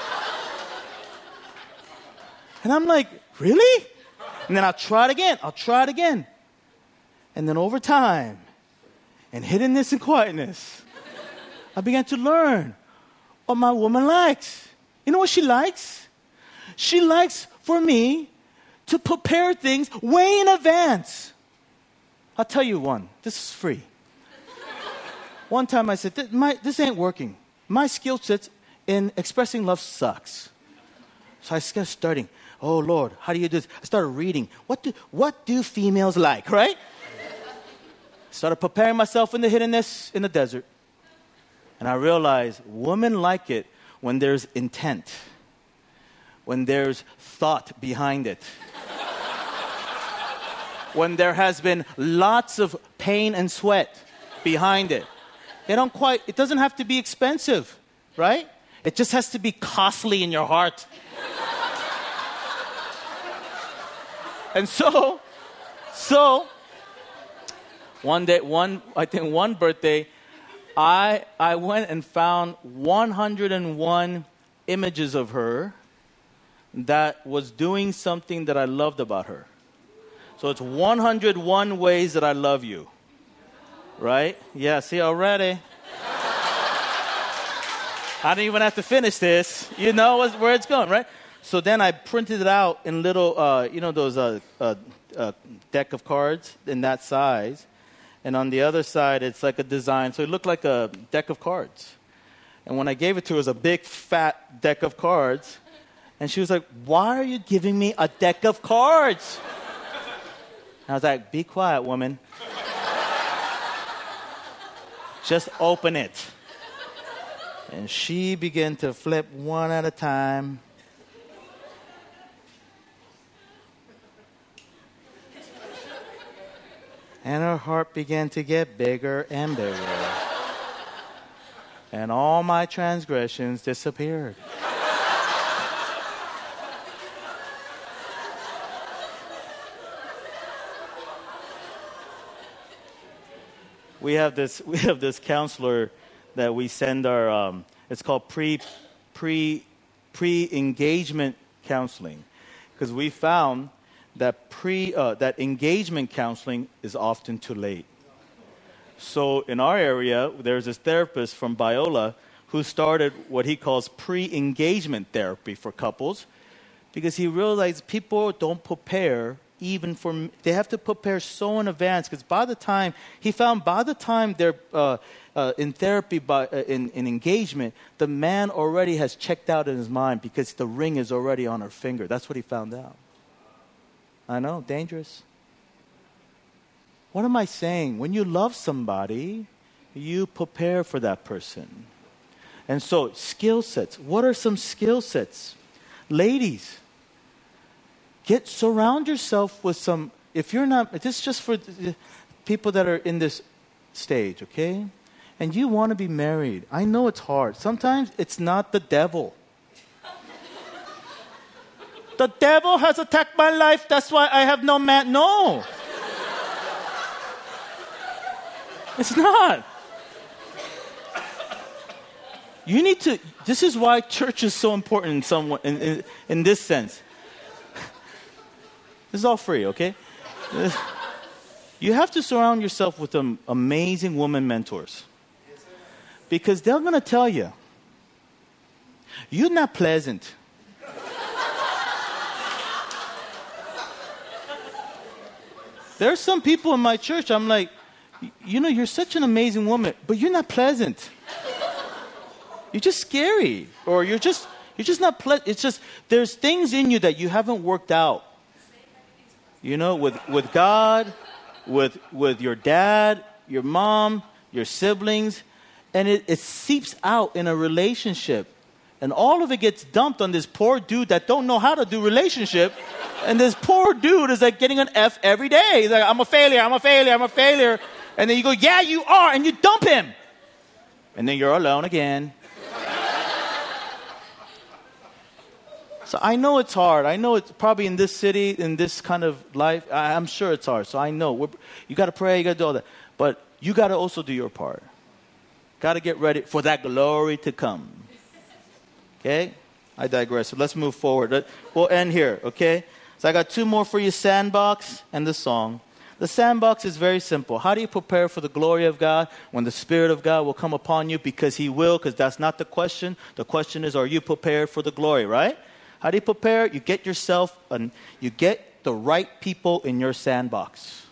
[SPEAKER 1] And I'm like, really? And then I'll try it again. And then over time, and hiddenness and quietness, I began to learn what my woman likes. You know what she likes? She likes for me to prepare things way in advance. I'll tell you one. This is free. One time I said, this ain't working. My skill sets in expressing love sucks. So I started studying. Oh, Lord, how do you do this? I started reading. What do females like, right? Started preparing myself in the hiddenness in the desert. And I realized women like it when there's intent, when there's thought behind it, when there has been lots of pain and sweat behind it. It doesn't have to be expensive, right? It just has to be costly in your heart. And so one birthday, I went and found 101 images of her that was doing something that I loved about her. So it's 101 ways that I love you. Right? Yeah, see already. I don't even have to finish this. You know where it's going, right? So then I printed it out in little, those deck of cards in that size. And on the other side, it's like a design. So it looked like a deck of cards. And when I gave it to her, it was a big, fat deck of cards. And she was like, why are you giving me a deck of cards? And I was like, be quiet, woman. Just open it. And she began to flip one at a time. And her heart began to get bigger and bigger. And all my transgressions disappeared. We have this counselor that we send our, it's called pre-engagement counseling. Because we found that that engagement counseling is often too late. So in our area, there's this therapist from Biola who started what he calls pre-engagement therapy for couples, because he realized people don't prepare they have to prepare so in advance, because by the time they're in therapy, in engagement, the man already has checked out in his mind because the ring is already on her finger. That's what he found out. I know, dangerous. What am I saying? When you love somebody, you prepare for that person. And so, skill sets. What are some skill sets? Ladies, surround yourself with some, if you're not, this is just for people that are in this stage, okay? And you want to be married. I know it's hard. Sometimes it's not the devil. The devil has attacked my life, that's why I have no man. No. It's not. You need to, this is why church is so important in this sense. This is all free, okay? You have to surround yourself with amazing women mentors. Because they're going to tell you, you're not pleasant. There are some people in my church, I'm like, you're such an amazing woman, but you're not pleasant. You're just scary. Or you're just not pleasant. It's just, there's things in you that you haven't worked out. With God, with your dad, your mom, your siblings, and it seeps out in a relationship. And all of it gets dumped on this poor dude that don't know how to do relationship. And this poor dude is like getting an F every day. He's like, I'm a failure. And then you go, yeah, you are. And you dump him. And then you're alone again. So I know it's hard. I know it's probably in this city, in this kind of life, I'm sure it's hard. So I know. You got to pray, you got to do all that. But you got to also do your part. Got to get ready for that glory to come. Okay? I digress. So let's move forward. We'll end here, okay? So I got two more for you, sandbox and the song. The sandbox is very simple. How do you prepare for the glory of God when the Spirit of God will come upon you? Because He will, because that's not the question. The question is, are you prepared for the glory, right? How do you prepare? You get yourself, you get the right people in your sandbox.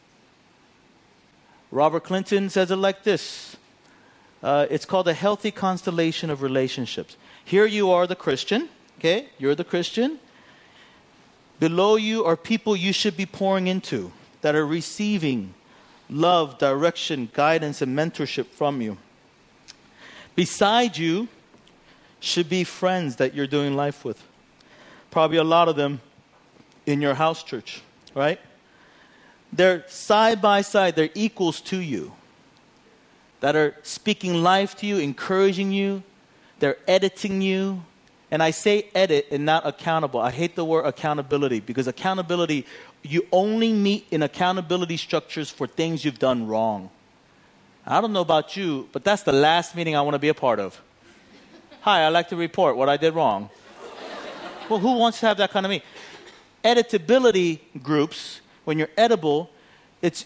[SPEAKER 1] Robert Clinton says it like this. It's called a healthy constellation of relationships. Here you are, the Christian, Okay? You're the Christian. Below you are people you should be pouring into that are receiving love, direction, guidance, and mentorship from you. Beside you should be friends that you're doing life with. Probably a lot of them in your house church, right? They're side by side, they're equals to you. That are speaking life to you, encouraging you, they're editing you. And I say edit and not accountable. I hate the word accountability because accountability, you only meet in accountability structures for things you've done wrong. I don't know about you, but that's the last meeting I want to be a part of. Hi, I'd like to report what I did wrong. Well, who wants to have that kind of meeting? Editability groups, when you're edible, it's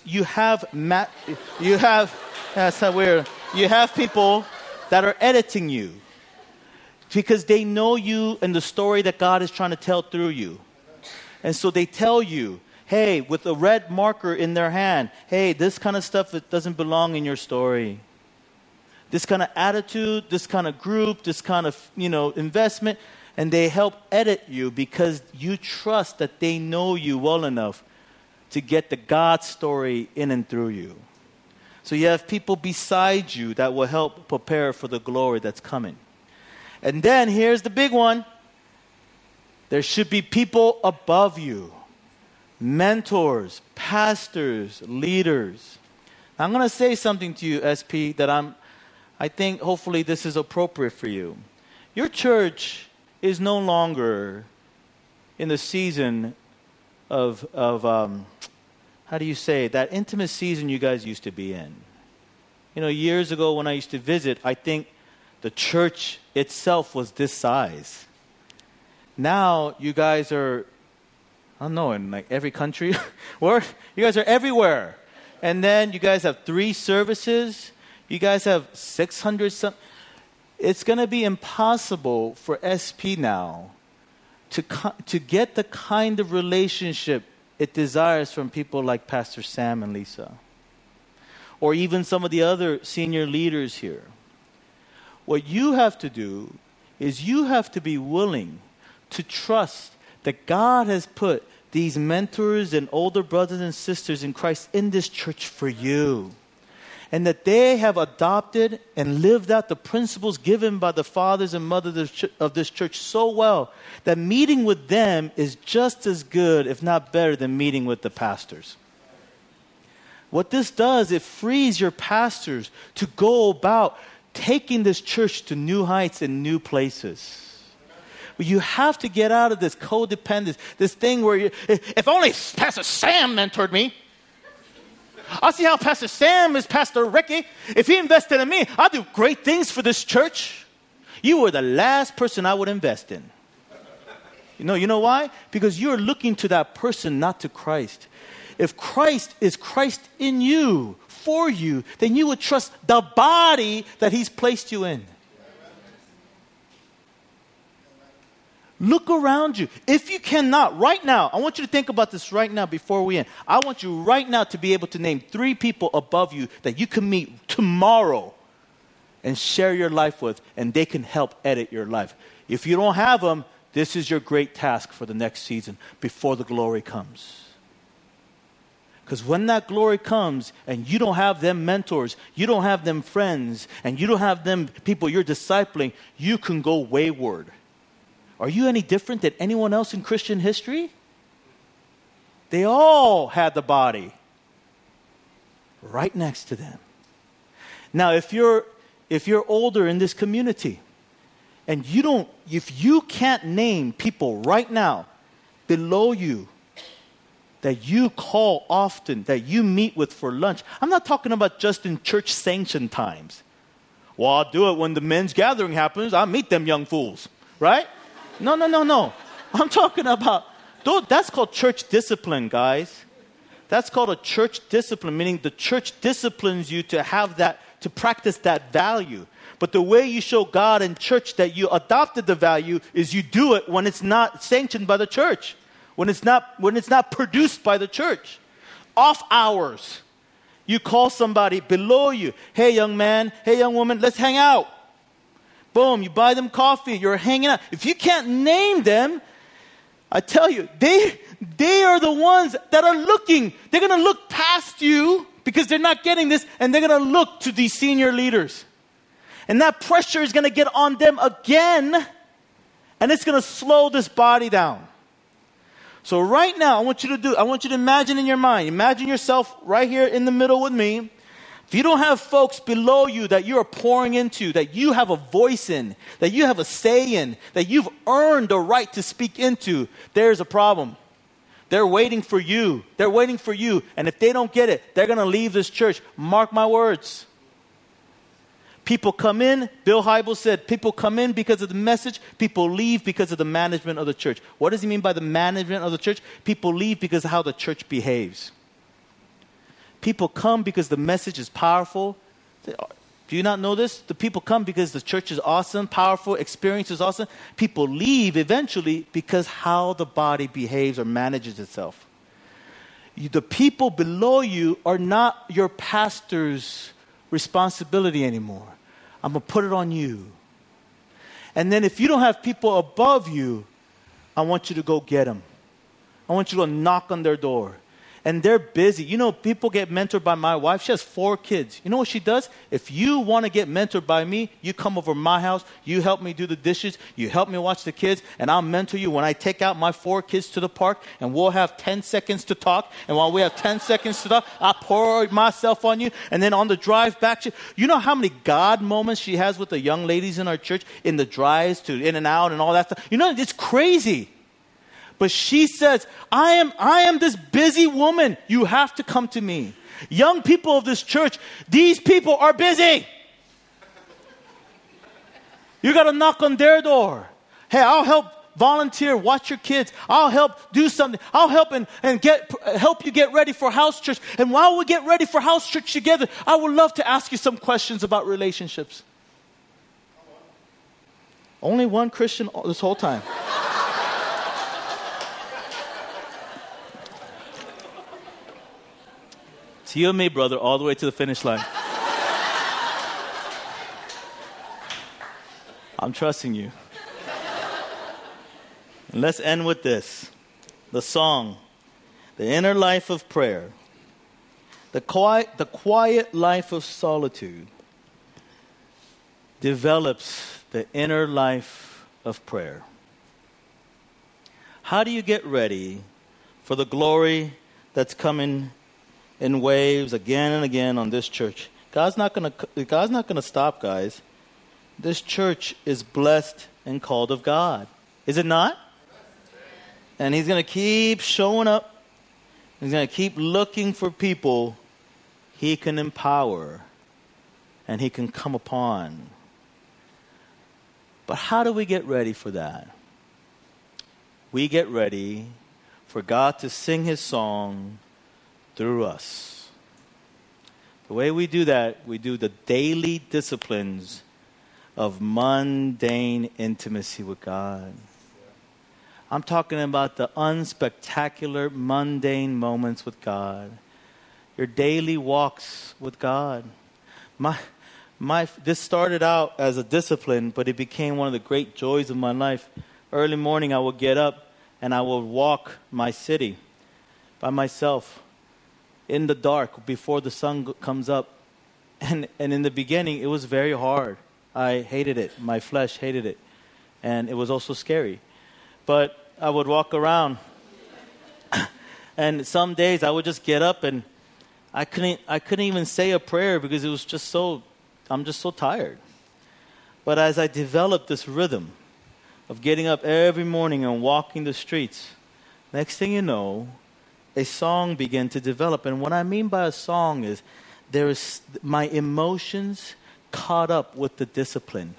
[SPEAKER 1] that's not weird. You have people that are editing you because they know you and the story that God is trying to tell through you. And so they tell you, hey, with a red marker in their hand, hey, this kind of stuff that doesn't belong in your story. This kind of attitude, this kind of group, this kind of, investment. And they help edit you because you trust that they know you well enough to get the God story in and through you. So you have people beside you that will help prepare for the glory that's coming. And then here's the big one. There should be people above you. Mentors, pastors, leaders. Now, I'm going to say something to you, SP, that I think hopefully this is appropriate for you. Your church is no longer in the season of how do you say, that intimate season you guys used to be in. Years ago when I used to visit, I think the church itself was this size. Now you guys are, I don't know, in like every country. Where you guys are everywhere. And then you guys have 3 services. You guys have 600 some. It's going to be impossible for SP now to get the kind of relationship it desires from people like Pastor Sam and Lisa. Or even some of the other senior leaders here. What you have to do is you have to be willing to trust that God has put these mentors and older brothers and sisters in Christ in this church for you. And that they have adopted and lived out the principles given by the fathers and mothers of this church so well that meeting with them is just as good, if not better, than meeting with the pastors. What this does, it frees your pastors to go about taking this church to new heights and new places. But you have to get out of this codependence, this thing where if only Pastor Sam mentored me. I'll see how Pastor Sam is Pastor Ricky. If he invested in me, I'll do great things for this church. You were the last person I would invest in. You know why? Because you're looking to that person, not to Christ. If Christ is Christ in you, for you, then you would trust the body that He's placed you in. Look around you. If you cannot, right now, I want you to think about this right now before we end. I want you right now to be able to name 3 people above you that you can meet tomorrow and share your life with, and they can help edit your life. If you don't have them, this is your great task for the next season before the glory comes. Because when that glory comes and you don't have them mentors, you don't have them friends, and you don't have them people you're discipling, you can go wayward. Are you any different than anyone else in Christian history? They all had the body right next to them. Now, if you're older in this community and if you can't name people right now below you that you call often, that you meet with for lunch. I'm not talking about just in church sanctioned times. Well, I'll do it when the men's gathering happens. I'll meet them young fools, right? No. I'm talking about, that's called church discipline, guys. That's called a church discipline, meaning the church disciplines you to have that, to practice that value. But the way you show God in church that you adopted the value is you do it when it's not sanctioned by the church. When it's not produced by the church. Off hours. You call somebody below you. Hey, young man. Hey, young woman. Let's hang out. Boom, you buy them coffee, you're hanging out. If you can't name them, I tell you, they are the ones that are looking. They're going to look past you because they're not getting this, and they're going to look to these senior leaders. And that pressure is going to get on them again, and it's going to slow this body down. So right now, I want you to imagine in your mind, imagine yourself right here in the middle with me. If you don't have folks below you that you are pouring into, that you have a voice in, that you have a say in, that you've earned the right to speak into, there's a problem. They're waiting for you. They're waiting for you. And if they don't get it, they're going to leave this church. Mark my words. People come in, Bill Hybels said, people come in because of the message, people leave because of the management of the church. What does he mean by the management of the church? People leave because of how the church behaves. People come because the message is powerful. Do you not know this? The people come because the church is awesome, powerful, experience is awesome. People leave eventually because how the body behaves or manages itself. The people below you are not your pastor's responsibility anymore. I'm going to put it on you. And then if you don't have people above you, I want you to go get them. I want you to knock on their door. And they're busy. You know, people get mentored by my wife. She has 4 kids. You know what she does? If you want to get mentored by me, you come over to my house. You help me do the dishes. You help me watch the kids. And I'll mentor you when I take out my 4 kids to the park. And we'll have 10 seconds to talk. And while we have 10 seconds to talk, I pour myself on you. And then on the drive back, you know how many God moments she has with the young ladies in our church in the drives to in and out and all that stuff? You know, it's crazy. But she says, I am this busy woman. You have to come to me. Young people of this church, these people are busy. You got to knock on their door. Hey, I'll help volunteer, watch your kids. I'll help do something. I'll help and help you get ready for house church. And while we get ready for house church together, I would love to ask you some questions about relationships. Only one Christian this whole time. It's you and me, brother, all the way to the finish line. I'm trusting you. And let's end with this. The song, The Inner Life of Prayer. The quiet life of solitude develops the inner life of prayer. How do you get ready for the glory that's coming in waves again and again on this church? God's not going to stop, guys. This church is blessed and called of God. Is it not? And he's going to keep showing up. He's going to keep looking for people he can empower and he can come upon. But how do we get ready for that? We get ready for God to sing his song through us. The way we do that, we do the daily disciplines of mundane intimacy with God. I'm talking about the unspectacular, mundane moments with God. Your daily walks with God. This started out as a discipline, but it became one of the great joys of my life. Early morning, I would get up and I would walk my city by myself in the dark before the sun comes up. And in the beginning, it was very hard. I hated it. My flesh hated it. And it was also scary. But I would walk around. And some days I would just get up and I couldn't even say a prayer because it was just I'm just so tired. But as I developed this rhythm of getting up every morning and walking the streets, next thing you know, a song began to develop. And what I mean by a song is my emotions caught up with the discipline.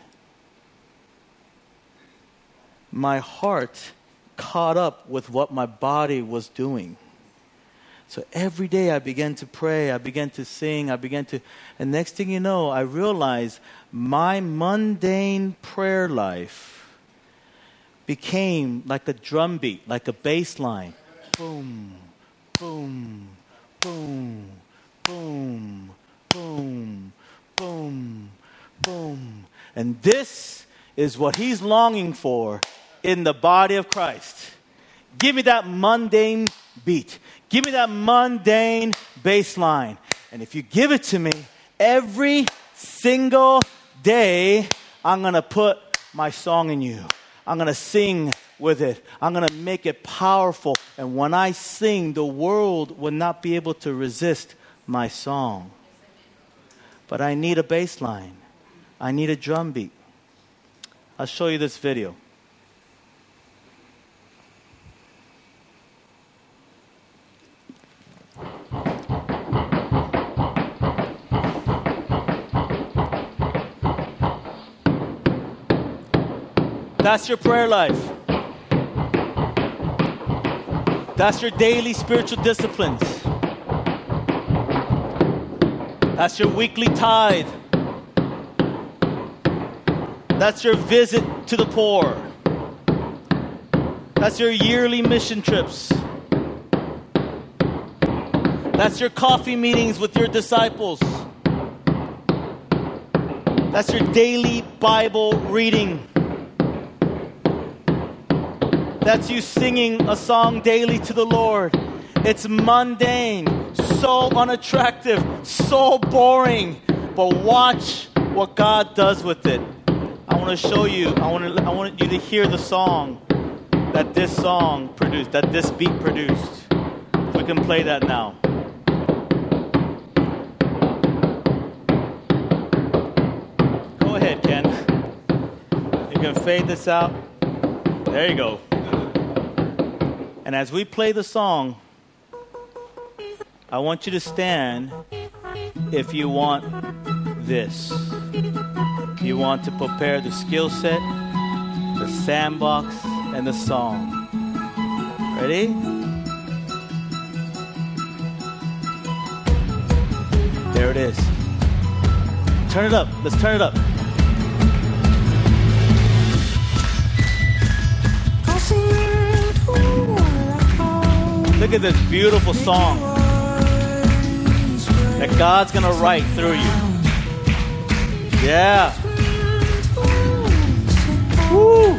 [SPEAKER 1] My heart caught up with what my body was doing. So every day I began to pray, I began to sing, and next thing you know, I realized my mundane prayer life became like a drum beat, like a bass line. Boom, boom, boom, boom, boom, boom, boom. And this is what he's longing for in the body of Christ. Give me that mundane beat. Give me that mundane bass line. And if you give it to me, every single day, I'm going to put my song in you. I'm going to sing with it. I'm going to make it powerful. And when I sing, the world will not be able to resist my song. But I need a bass line. I need a drum beat. I'll show you this video. That's your prayer life. That's your daily spiritual disciplines. That's your weekly tithe. That's your visit to the poor. That's your yearly mission trips. That's your coffee meetings with your disciples. That's your daily Bible reading. That's you singing a song daily to the Lord. It's mundane, so unattractive, so boring. But watch what God does with it. I want to show you, I want you to hear the song that this song produced, that this beat produced. We can play that now. Go ahead, Ken. You can fade this out. There you go. And as we play the song, I want you to stand if you want this. You want to prepare the skill set, the sandbox, and the song. Ready? There it is. Turn it up. Let's turn it up. Look at this beautiful song that God's going to write through you. Yeah. Woo.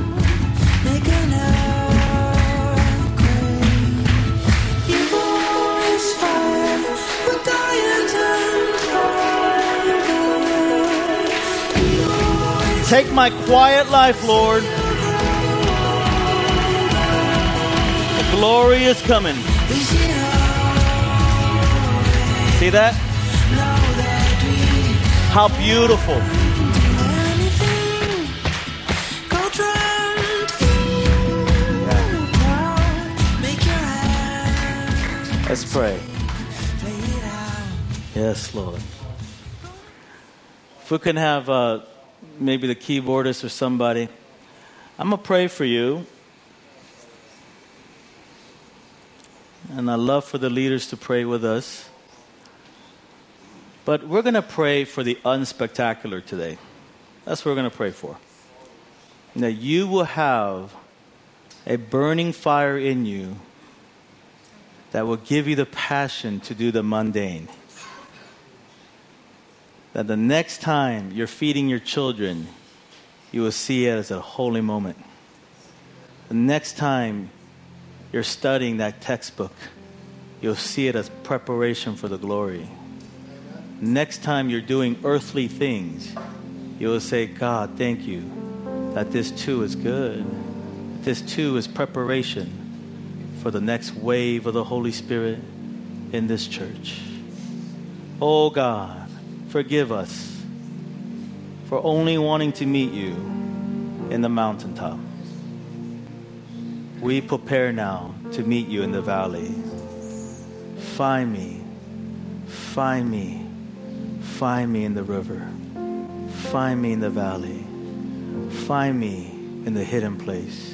[SPEAKER 1] Take my quiet life, Lord. The glory is coming. See that? How beautiful. Yeah. Let's pray. Yes, Lord. If we can have maybe the keyboardist or somebody, I'm going to pray for you. And I love for the leaders to pray with us. But we're going to pray for the unspectacular today. That's what we're going to pray for. That you will have a burning fire in you that will give you the passion to do the mundane. That the next time you're feeding your children, you will see it as a holy moment. The next time you're studying that textbook, you'll see it as preparation for the glory. Next time you're doing earthly things, you will say, God, thank you that this too is good. This too is preparation for the next wave of the Holy Spirit in this church. Oh God, forgive us for only wanting to meet you in the mountaintop. We prepare now to meet you in the valley. Find me. Find me. Find me in the river. Find me in the valley. Find me in the hidden place.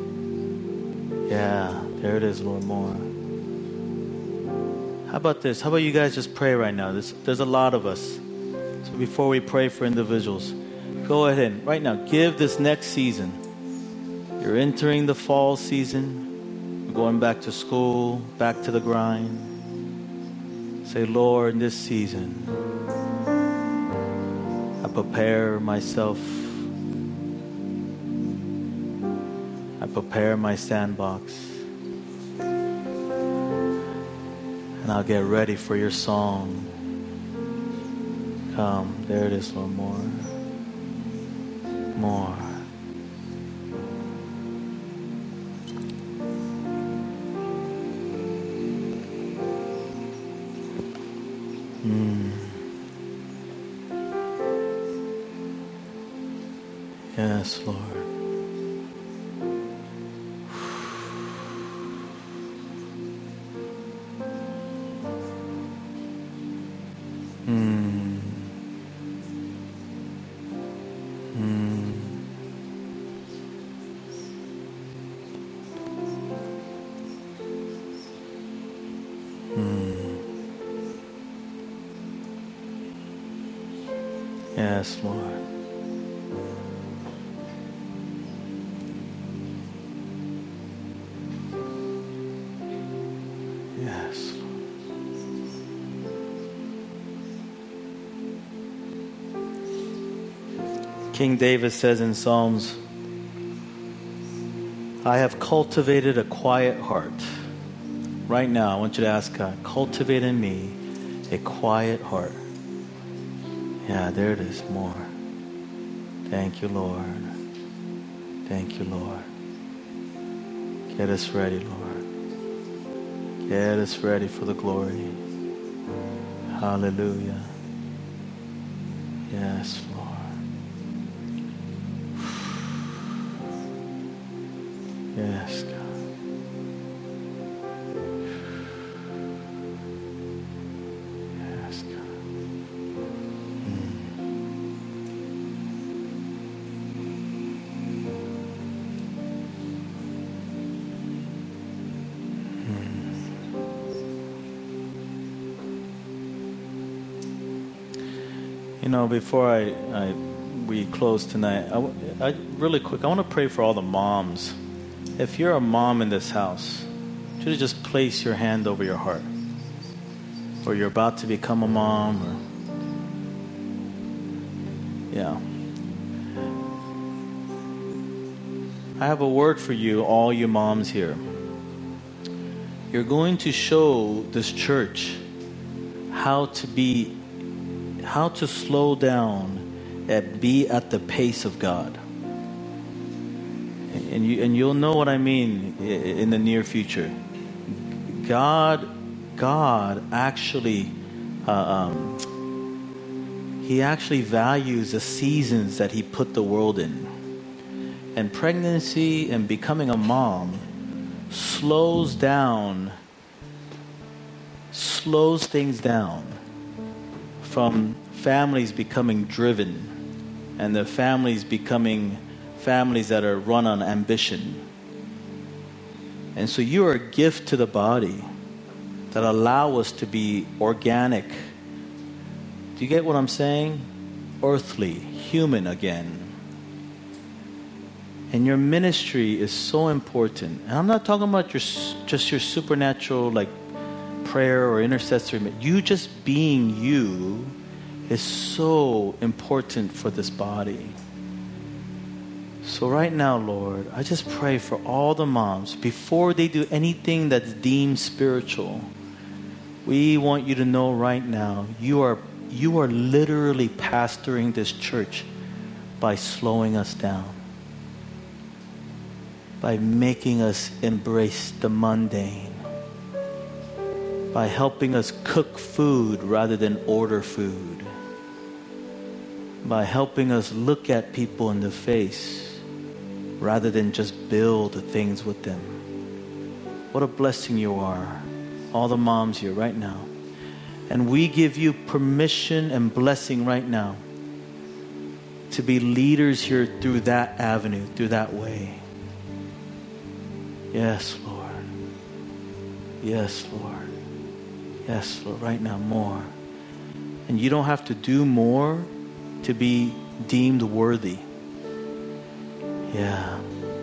[SPEAKER 1] Yeah, there it is, Lord, more. How about this? How about you guys just pray right now? There's a lot of us. So before we pray for individuals, go ahead right now. Give this next season. You're entering the fall season. You're going back to school, back to the grind. Say, Lord, in this season, I prepare myself. I prepare my sandbox. And I'll get ready for your song. Come, there it is, Lord, more. More. Yes, Lord. Yes, Lord. Yes. King David says in Psalms, I have cultivated a quiet heart. Right now, I want you to ask God, cultivate in me a quiet heart. Yeah, there it is, more. Thank you, Lord. Thank you, Lord. Get us ready, Lord. Get us ready for the glory. Hallelujah. Yes, Lord. Yes, God. Yes, God. You know, before we close tonight, I really quick, I want to pray for all the moms. If you're a mom in this house, I want you to just place your hand over your heart. Or you're about to become a mom. Yeah. I have a word for you, all you moms here. You're going to show this church how to slow down and be at the pace of God. And you'll know what I mean in the near future. God actually, He actually values the seasons that He put the world in. And pregnancy and becoming a mom slows things down from families becoming driven and the families becoming families that are run on ambition. And so you are a gift to the body that allow us to be organic. Do you get what I'm saying? Earthly, human again. And your ministry is so important. And I'm not talking about just your supernatural like prayer or intercessory. You just being you is so important for this body. So right now, Lord, I just pray for all the moms, before they do anything that's deemed spiritual, we want you to know right now, you are literally pastoring this church by slowing us down, by making us embrace the mundane, by helping us cook food rather than order food, by helping us look at people in the face rather than just build things with them. What a blessing you are, all the moms here right now. And we give you permission and blessing right now to be leaders here through that avenue, through that way. Yes, Lord. Yes, Lord. Yes, Lord. Right now, more. And you don't have to do more to be deemed worthy. Yeah.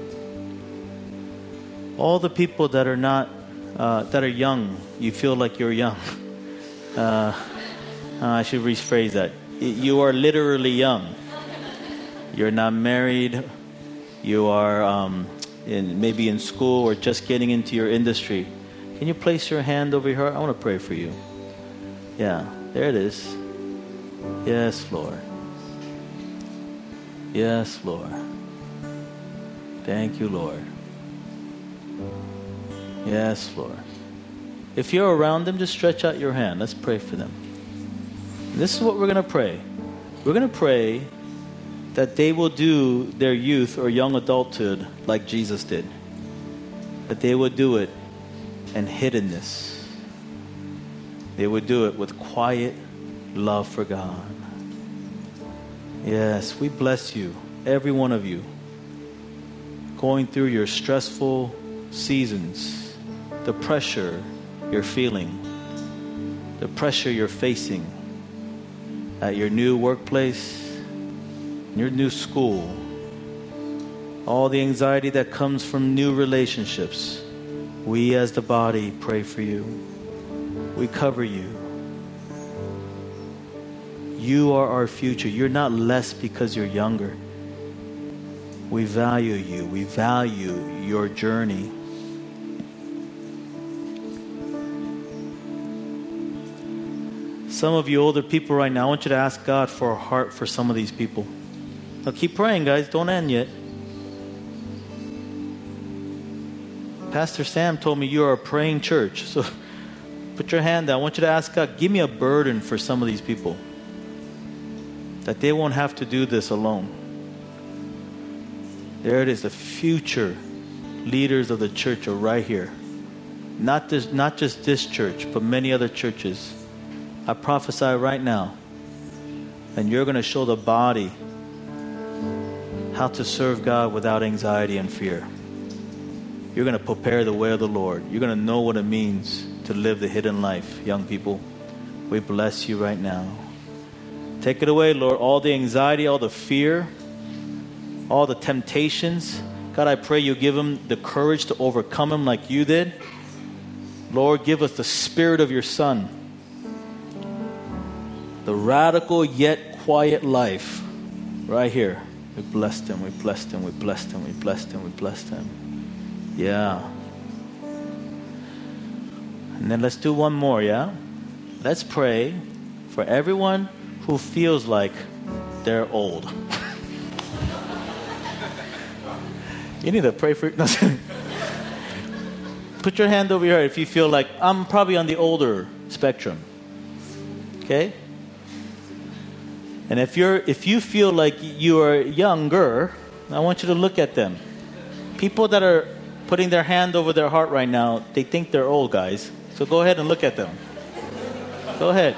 [SPEAKER 1] All the people that are not, that are young, you feel like you're young. I should rephrase that. You are literally young. You're not married. You are maybe in school or just getting into your industry. Can you place your hand over your heart? I want to pray for you. Yeah, there it is. Yes, Lord. Yes, Lord. Thank you, Lord. Yes, Lord. If you're around them, just stretch out your hand. Let's pray for them. This is what we're going to pray. We're going to pray that they will do their youth or young adulthood like Jesus did. That they would do it in hiddenness. They would do it with quiet love for God. Yes, we bless you, every one of you, going through your stressful seasons, the pressure you're feeling, the pressure you're facing at your new workplace, your new school, all the anxiety that comes from new relationships. We as the body pray for you. We cover you. You are our future. You're not less because you're younger. We value you. We value your journey. Some of you older people right now, I want you to ask God for a heart for some of these people. Now keep praying, guys. Don't end yet. Pastor Sam told me you are a praying church. So put your hand down. I want you to ask God, give me a burden for some of these people, that they won't have to do this alone. There it is. The future leaders of the church are right here. Not just this church, but many other churches. I prophesy right now, and you're going to show the body how to serve God without anxiety and fear. You're going to prepare the way of the Lord. You're going to know what it means to live the hidden life, young people. We bless you right now. Take it away, Lord. All the anxiety, all the fear, all the temptations. God, I pray you give them the courage to overcome them like you did. Lord, give us the spirit of your Son. The radical yet quiet life right here. We blessed him, we blessed him, we blessed him, we blessed him, we blessed him. Yeah. And then let's do one more, yeah? Let's pray for everyone who feels like they're old. You need to pray for... No. Put your hand over your heart if you feel like, I'm probably on the older spectrum. Okay? And if you feel like you are younger, I want you to look at them. People that are putting their hand over their heart right now, they think they're old, guys. So go ahead and look at them. Go ahead.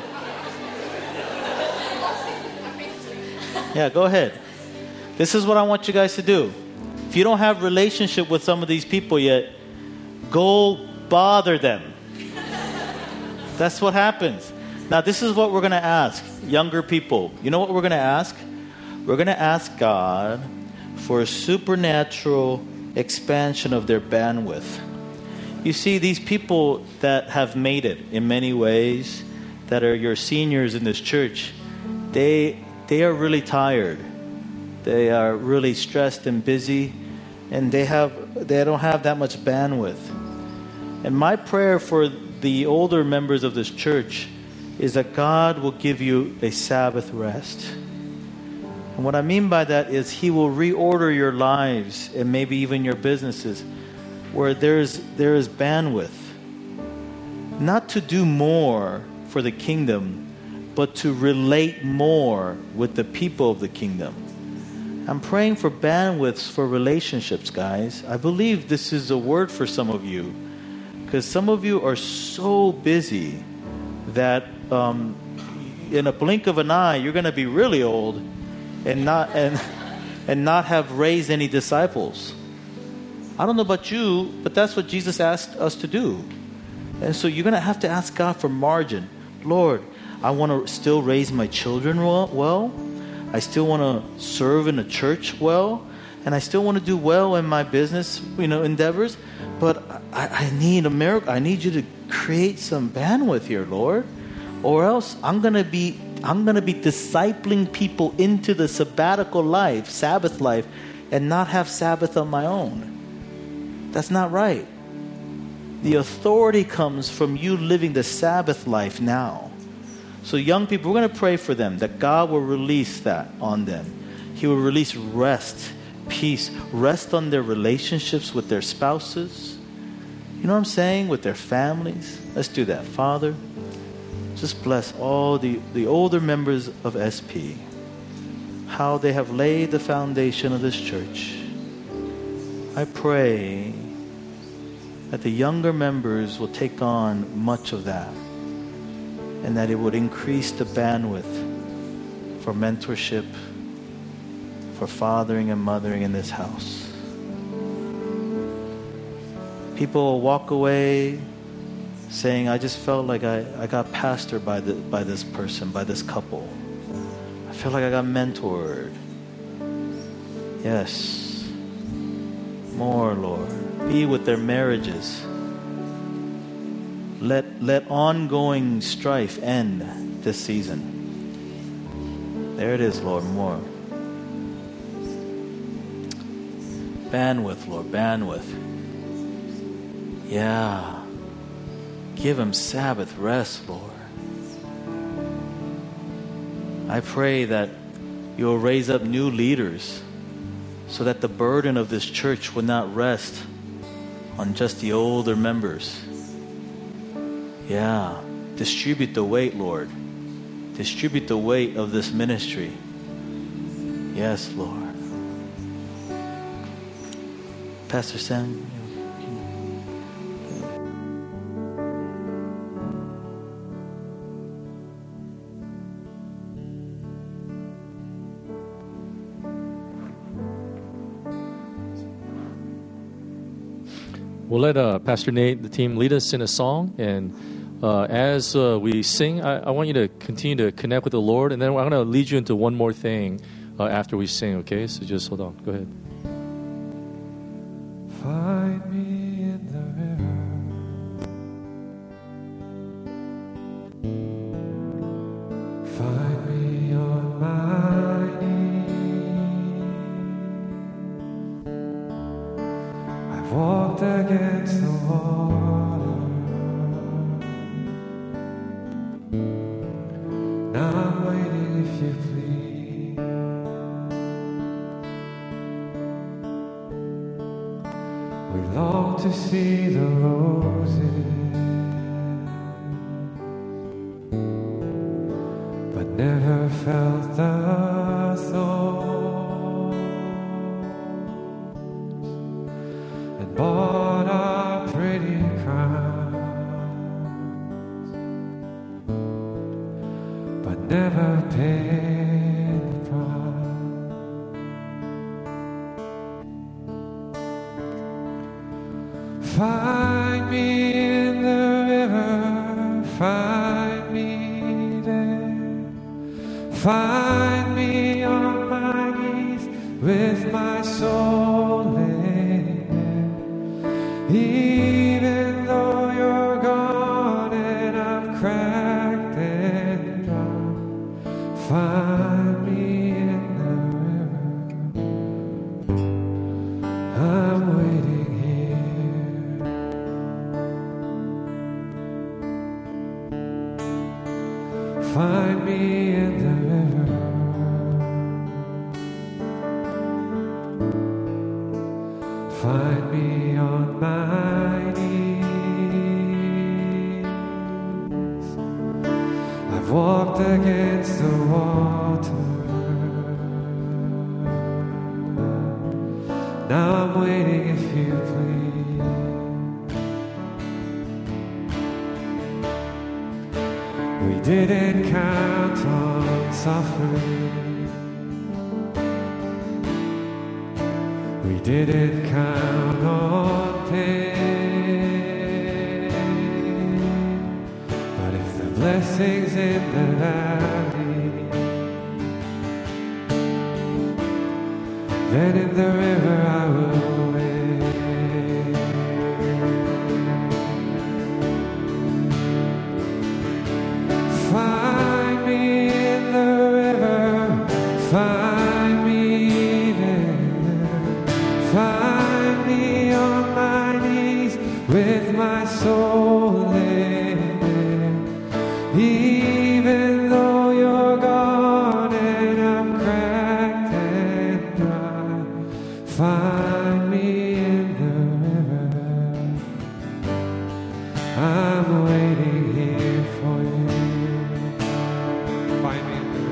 [SPEAKER 1] Yeah, go ahead. This is what I want you guys to do. If you don't have a relationship with some of these people yet, go bother them. That's what happens. Now, this is what we're going to ask younger people. You know what we're going to ask? We're going to ask God for a supernatural expansion of their bandwidth. You see, these people that have made it in many ways, that are your seniors in this church, they are really tired. They are really stressed and busy, and they don't have that much bandwidth. And my prayer for the older members of this church is that God will give you a Sabbath rest. And what I mean by that is He will reorder your lives and maybe even your businesses where there is bandwidth. Not to do more for the kingdom, but to relate more with the people of the kingdom. I'm praying for bandwidths for relationships, guys. I believe this is a word for some of you, because some of you are so busy that in a blink of an eye, you're going to be really old and not have raised any disciples. I don't know about you, but that's what Jesus asked us to do. And so you're going to have to ask God for margin. Lord, I want to still raise my children well. I still want to serve in a church well. And I still want to do well in my business, endeavors. But I need a miracle. I need you to create some bandwidth here, Lord. Or else I'm going to be I'm going to be discipling people into the sabbatical life, Sabbath life, and not have Sabbath on my own. That's not right. The authority comes from you living the Sabbath life now. So young people, we're going to pray for them that God will release that on them. He will release rest, peace, rest on their relationships with their spouses. You know what I'm saying? With their families. Let's do that. Father, just bless all the older members of SP. How they have laid the foundation of this church. I pray that the younger members will take on much of that, and that it would increase the bandwidth for mentorship, for fathering and mothering in this house. People will walk away saying, I just felt like I got pastored by this person, by this couple. I feel like I got mentored. Yes. More, Lord. Be with their marriages. Let ongoing strife end this season. There it is, Lord, more. Bandwidth, Lord, bandwidth. Yeah. Give them Sabbath rest, Lord. I pray that you'll raise up new leaders so that the burden of this church will not rest on just the older members. Yeah. Distribute the weight, Lord. Distribute the weight of this ministry. Yes, Lord. Pastor Sam.
[SPEAKER 2] We'll let Pastor Nate, the team, lead us in a song. And as we sing, I want you to continue to connect with the Lord. And then I'm going to lead you into one more thing after we sing, okay? So just hold on. Go ahead.
[SPEAKER 3] Find me in the river. Find me on my knees. I've walked against the water. Now I'm waiting if you please. We long to see the roses, but never felt the thorns, and bought our pretty crowns, but never paid the price. Find me in the river, find me there. Find me on my knees with my soul laid bare. Even though you're gone and I'm cracked and dry, find me in the river. I'm waiting here. Find me in the river. Find me on my knees. I've walked against the water. Now I'm waiting if you please. We didn't count on suffering. We didn't count on pain. But if the blessings in the valley, then in the river I will wait. Find me in find me in the river. I'm waiting here for you. Find me in the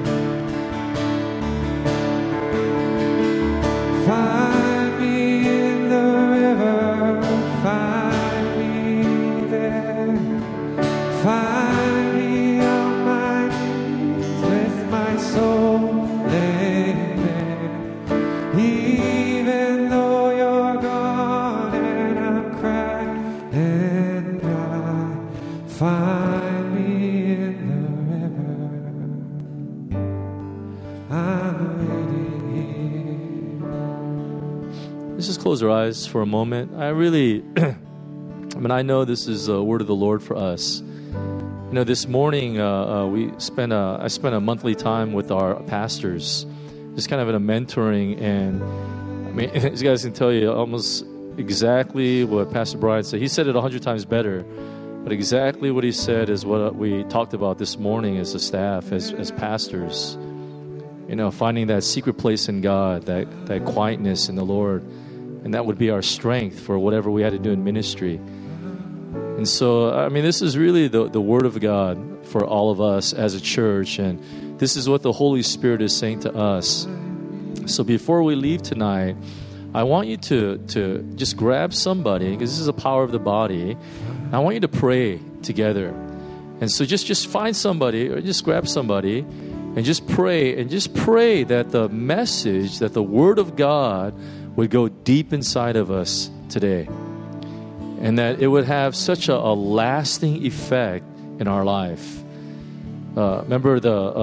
[SPEAKER 3] river. Find me in the river. Find me there. Find me on my knees with my soul laid bare. Even though you're gone and I'm cracked and dry, find me in the river. I'm waiting here.
[SPEAKER 2] Let's just close our eyes for a moment. I really, I know this is a word of the Lord for us. You know, this morning I spent a monthly time with our pastors, just kind of in a mentoring, and I mean, these guys can tell you almost exactly what Pastor Brian said. He said it 100 times better, but exactly what he said is what we talked about this morning as a staff, as pastors. You know, finding that secret place in God, that quietness in the Lord, and that would be our strength for whatever we had to do in ministry. And so, I mean, this is really the Word of God for all of us as a church, and this is what the Holy Spirit is saying to us. So before we leave tonight, I want you to just grab somebody, because this is the power of the body. I want you to pray together. And so just find somebody, or just grab somebody, and just pray that the message, that the Word of God would go deep inside of us today. And that it would have such a lasting effect in our life. Remember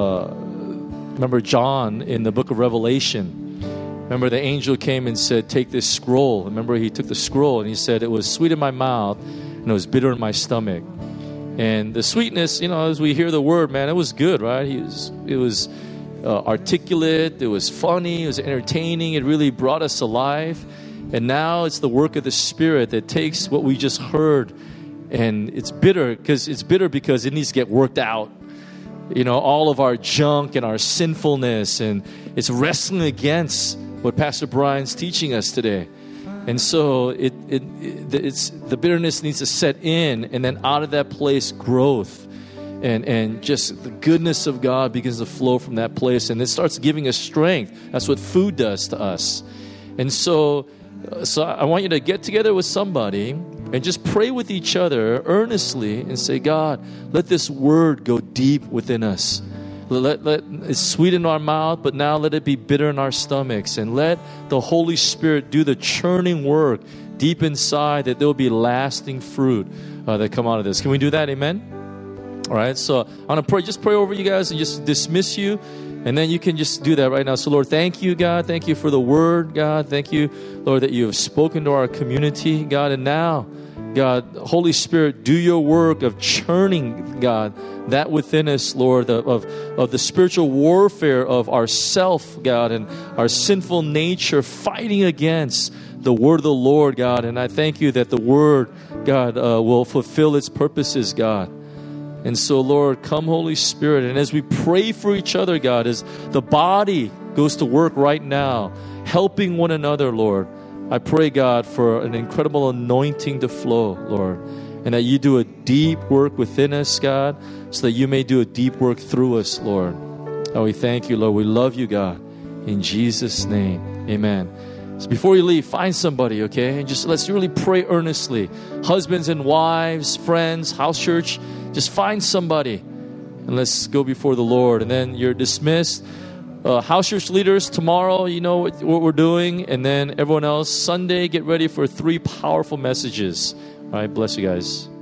[SPEAKER 2] John in the book of Revelation. Remember the angel came and said, take this scroll. Remember he took the scroll and he said, it was sweet in my mouth and it was bitter in my stomach. And the sweetness, you know, as we hear the word, man, it was good, right? It was articulate, it was funny, it was entertaining, it really brought us alive. And now it's the work of the Spirit that takes what we just heard, and it's bitter because it needs to get worked out. You know, all of our junk and our sinfulness, and it's wrestling against what Pastor Brian's teaching us today. And so it's the bitterness needs to set in, and then out of that place, growth. And just the goodness of God begins to flow from that place, and it starts giving us strength. That's what food does to us. And so I want you to get together with somebody and just pray with each other earnestly and say, God, let this word go deep within us. It's sweet in our mouth, but now let it be bitter in our stomachs. And let the Holy Spirit do the churning work deep inside, that there will be lasting fruit that come out of this. Can we do that? Amen? All right, so I'm going to pray. Just pray over you guys and just dismiss you. And then you can just do that right now. So, Lord, thank you, God. Thank you for the word, God. Thank you, Lord, that you have spoken to our community, God. And now, God, Holy Spirit, do your work of churning, God, that within us, Lord, of the spiritual warfare of our self, God, and our sinful nature fighting against the word of the Lord, God. And I thank you that the word, God, will fulfill its purposes, God. And so, Lord, come, Holy Spirit. And as we pray for each other, God, as the body goes to work right now, helping one another, Lord, I pray, God, for an incredible anointing to flow, Lord, and that you do a deep work within us, God, so that you may do a deep work through us, Lord. Oh, we thank you, Lord. We love you, God. In Jesus' name, amen. So before you leave, find somebody, okay? And just let's really pray earnestly. Husbands and wives, friends, house church, just find somebody and let's go before the Lord. And then you're dismissed. House church leaders, tomorrow, you know what we're doing. And then everyone else, Sunday, get ready for 3 powerful messages. All right, bless you guys.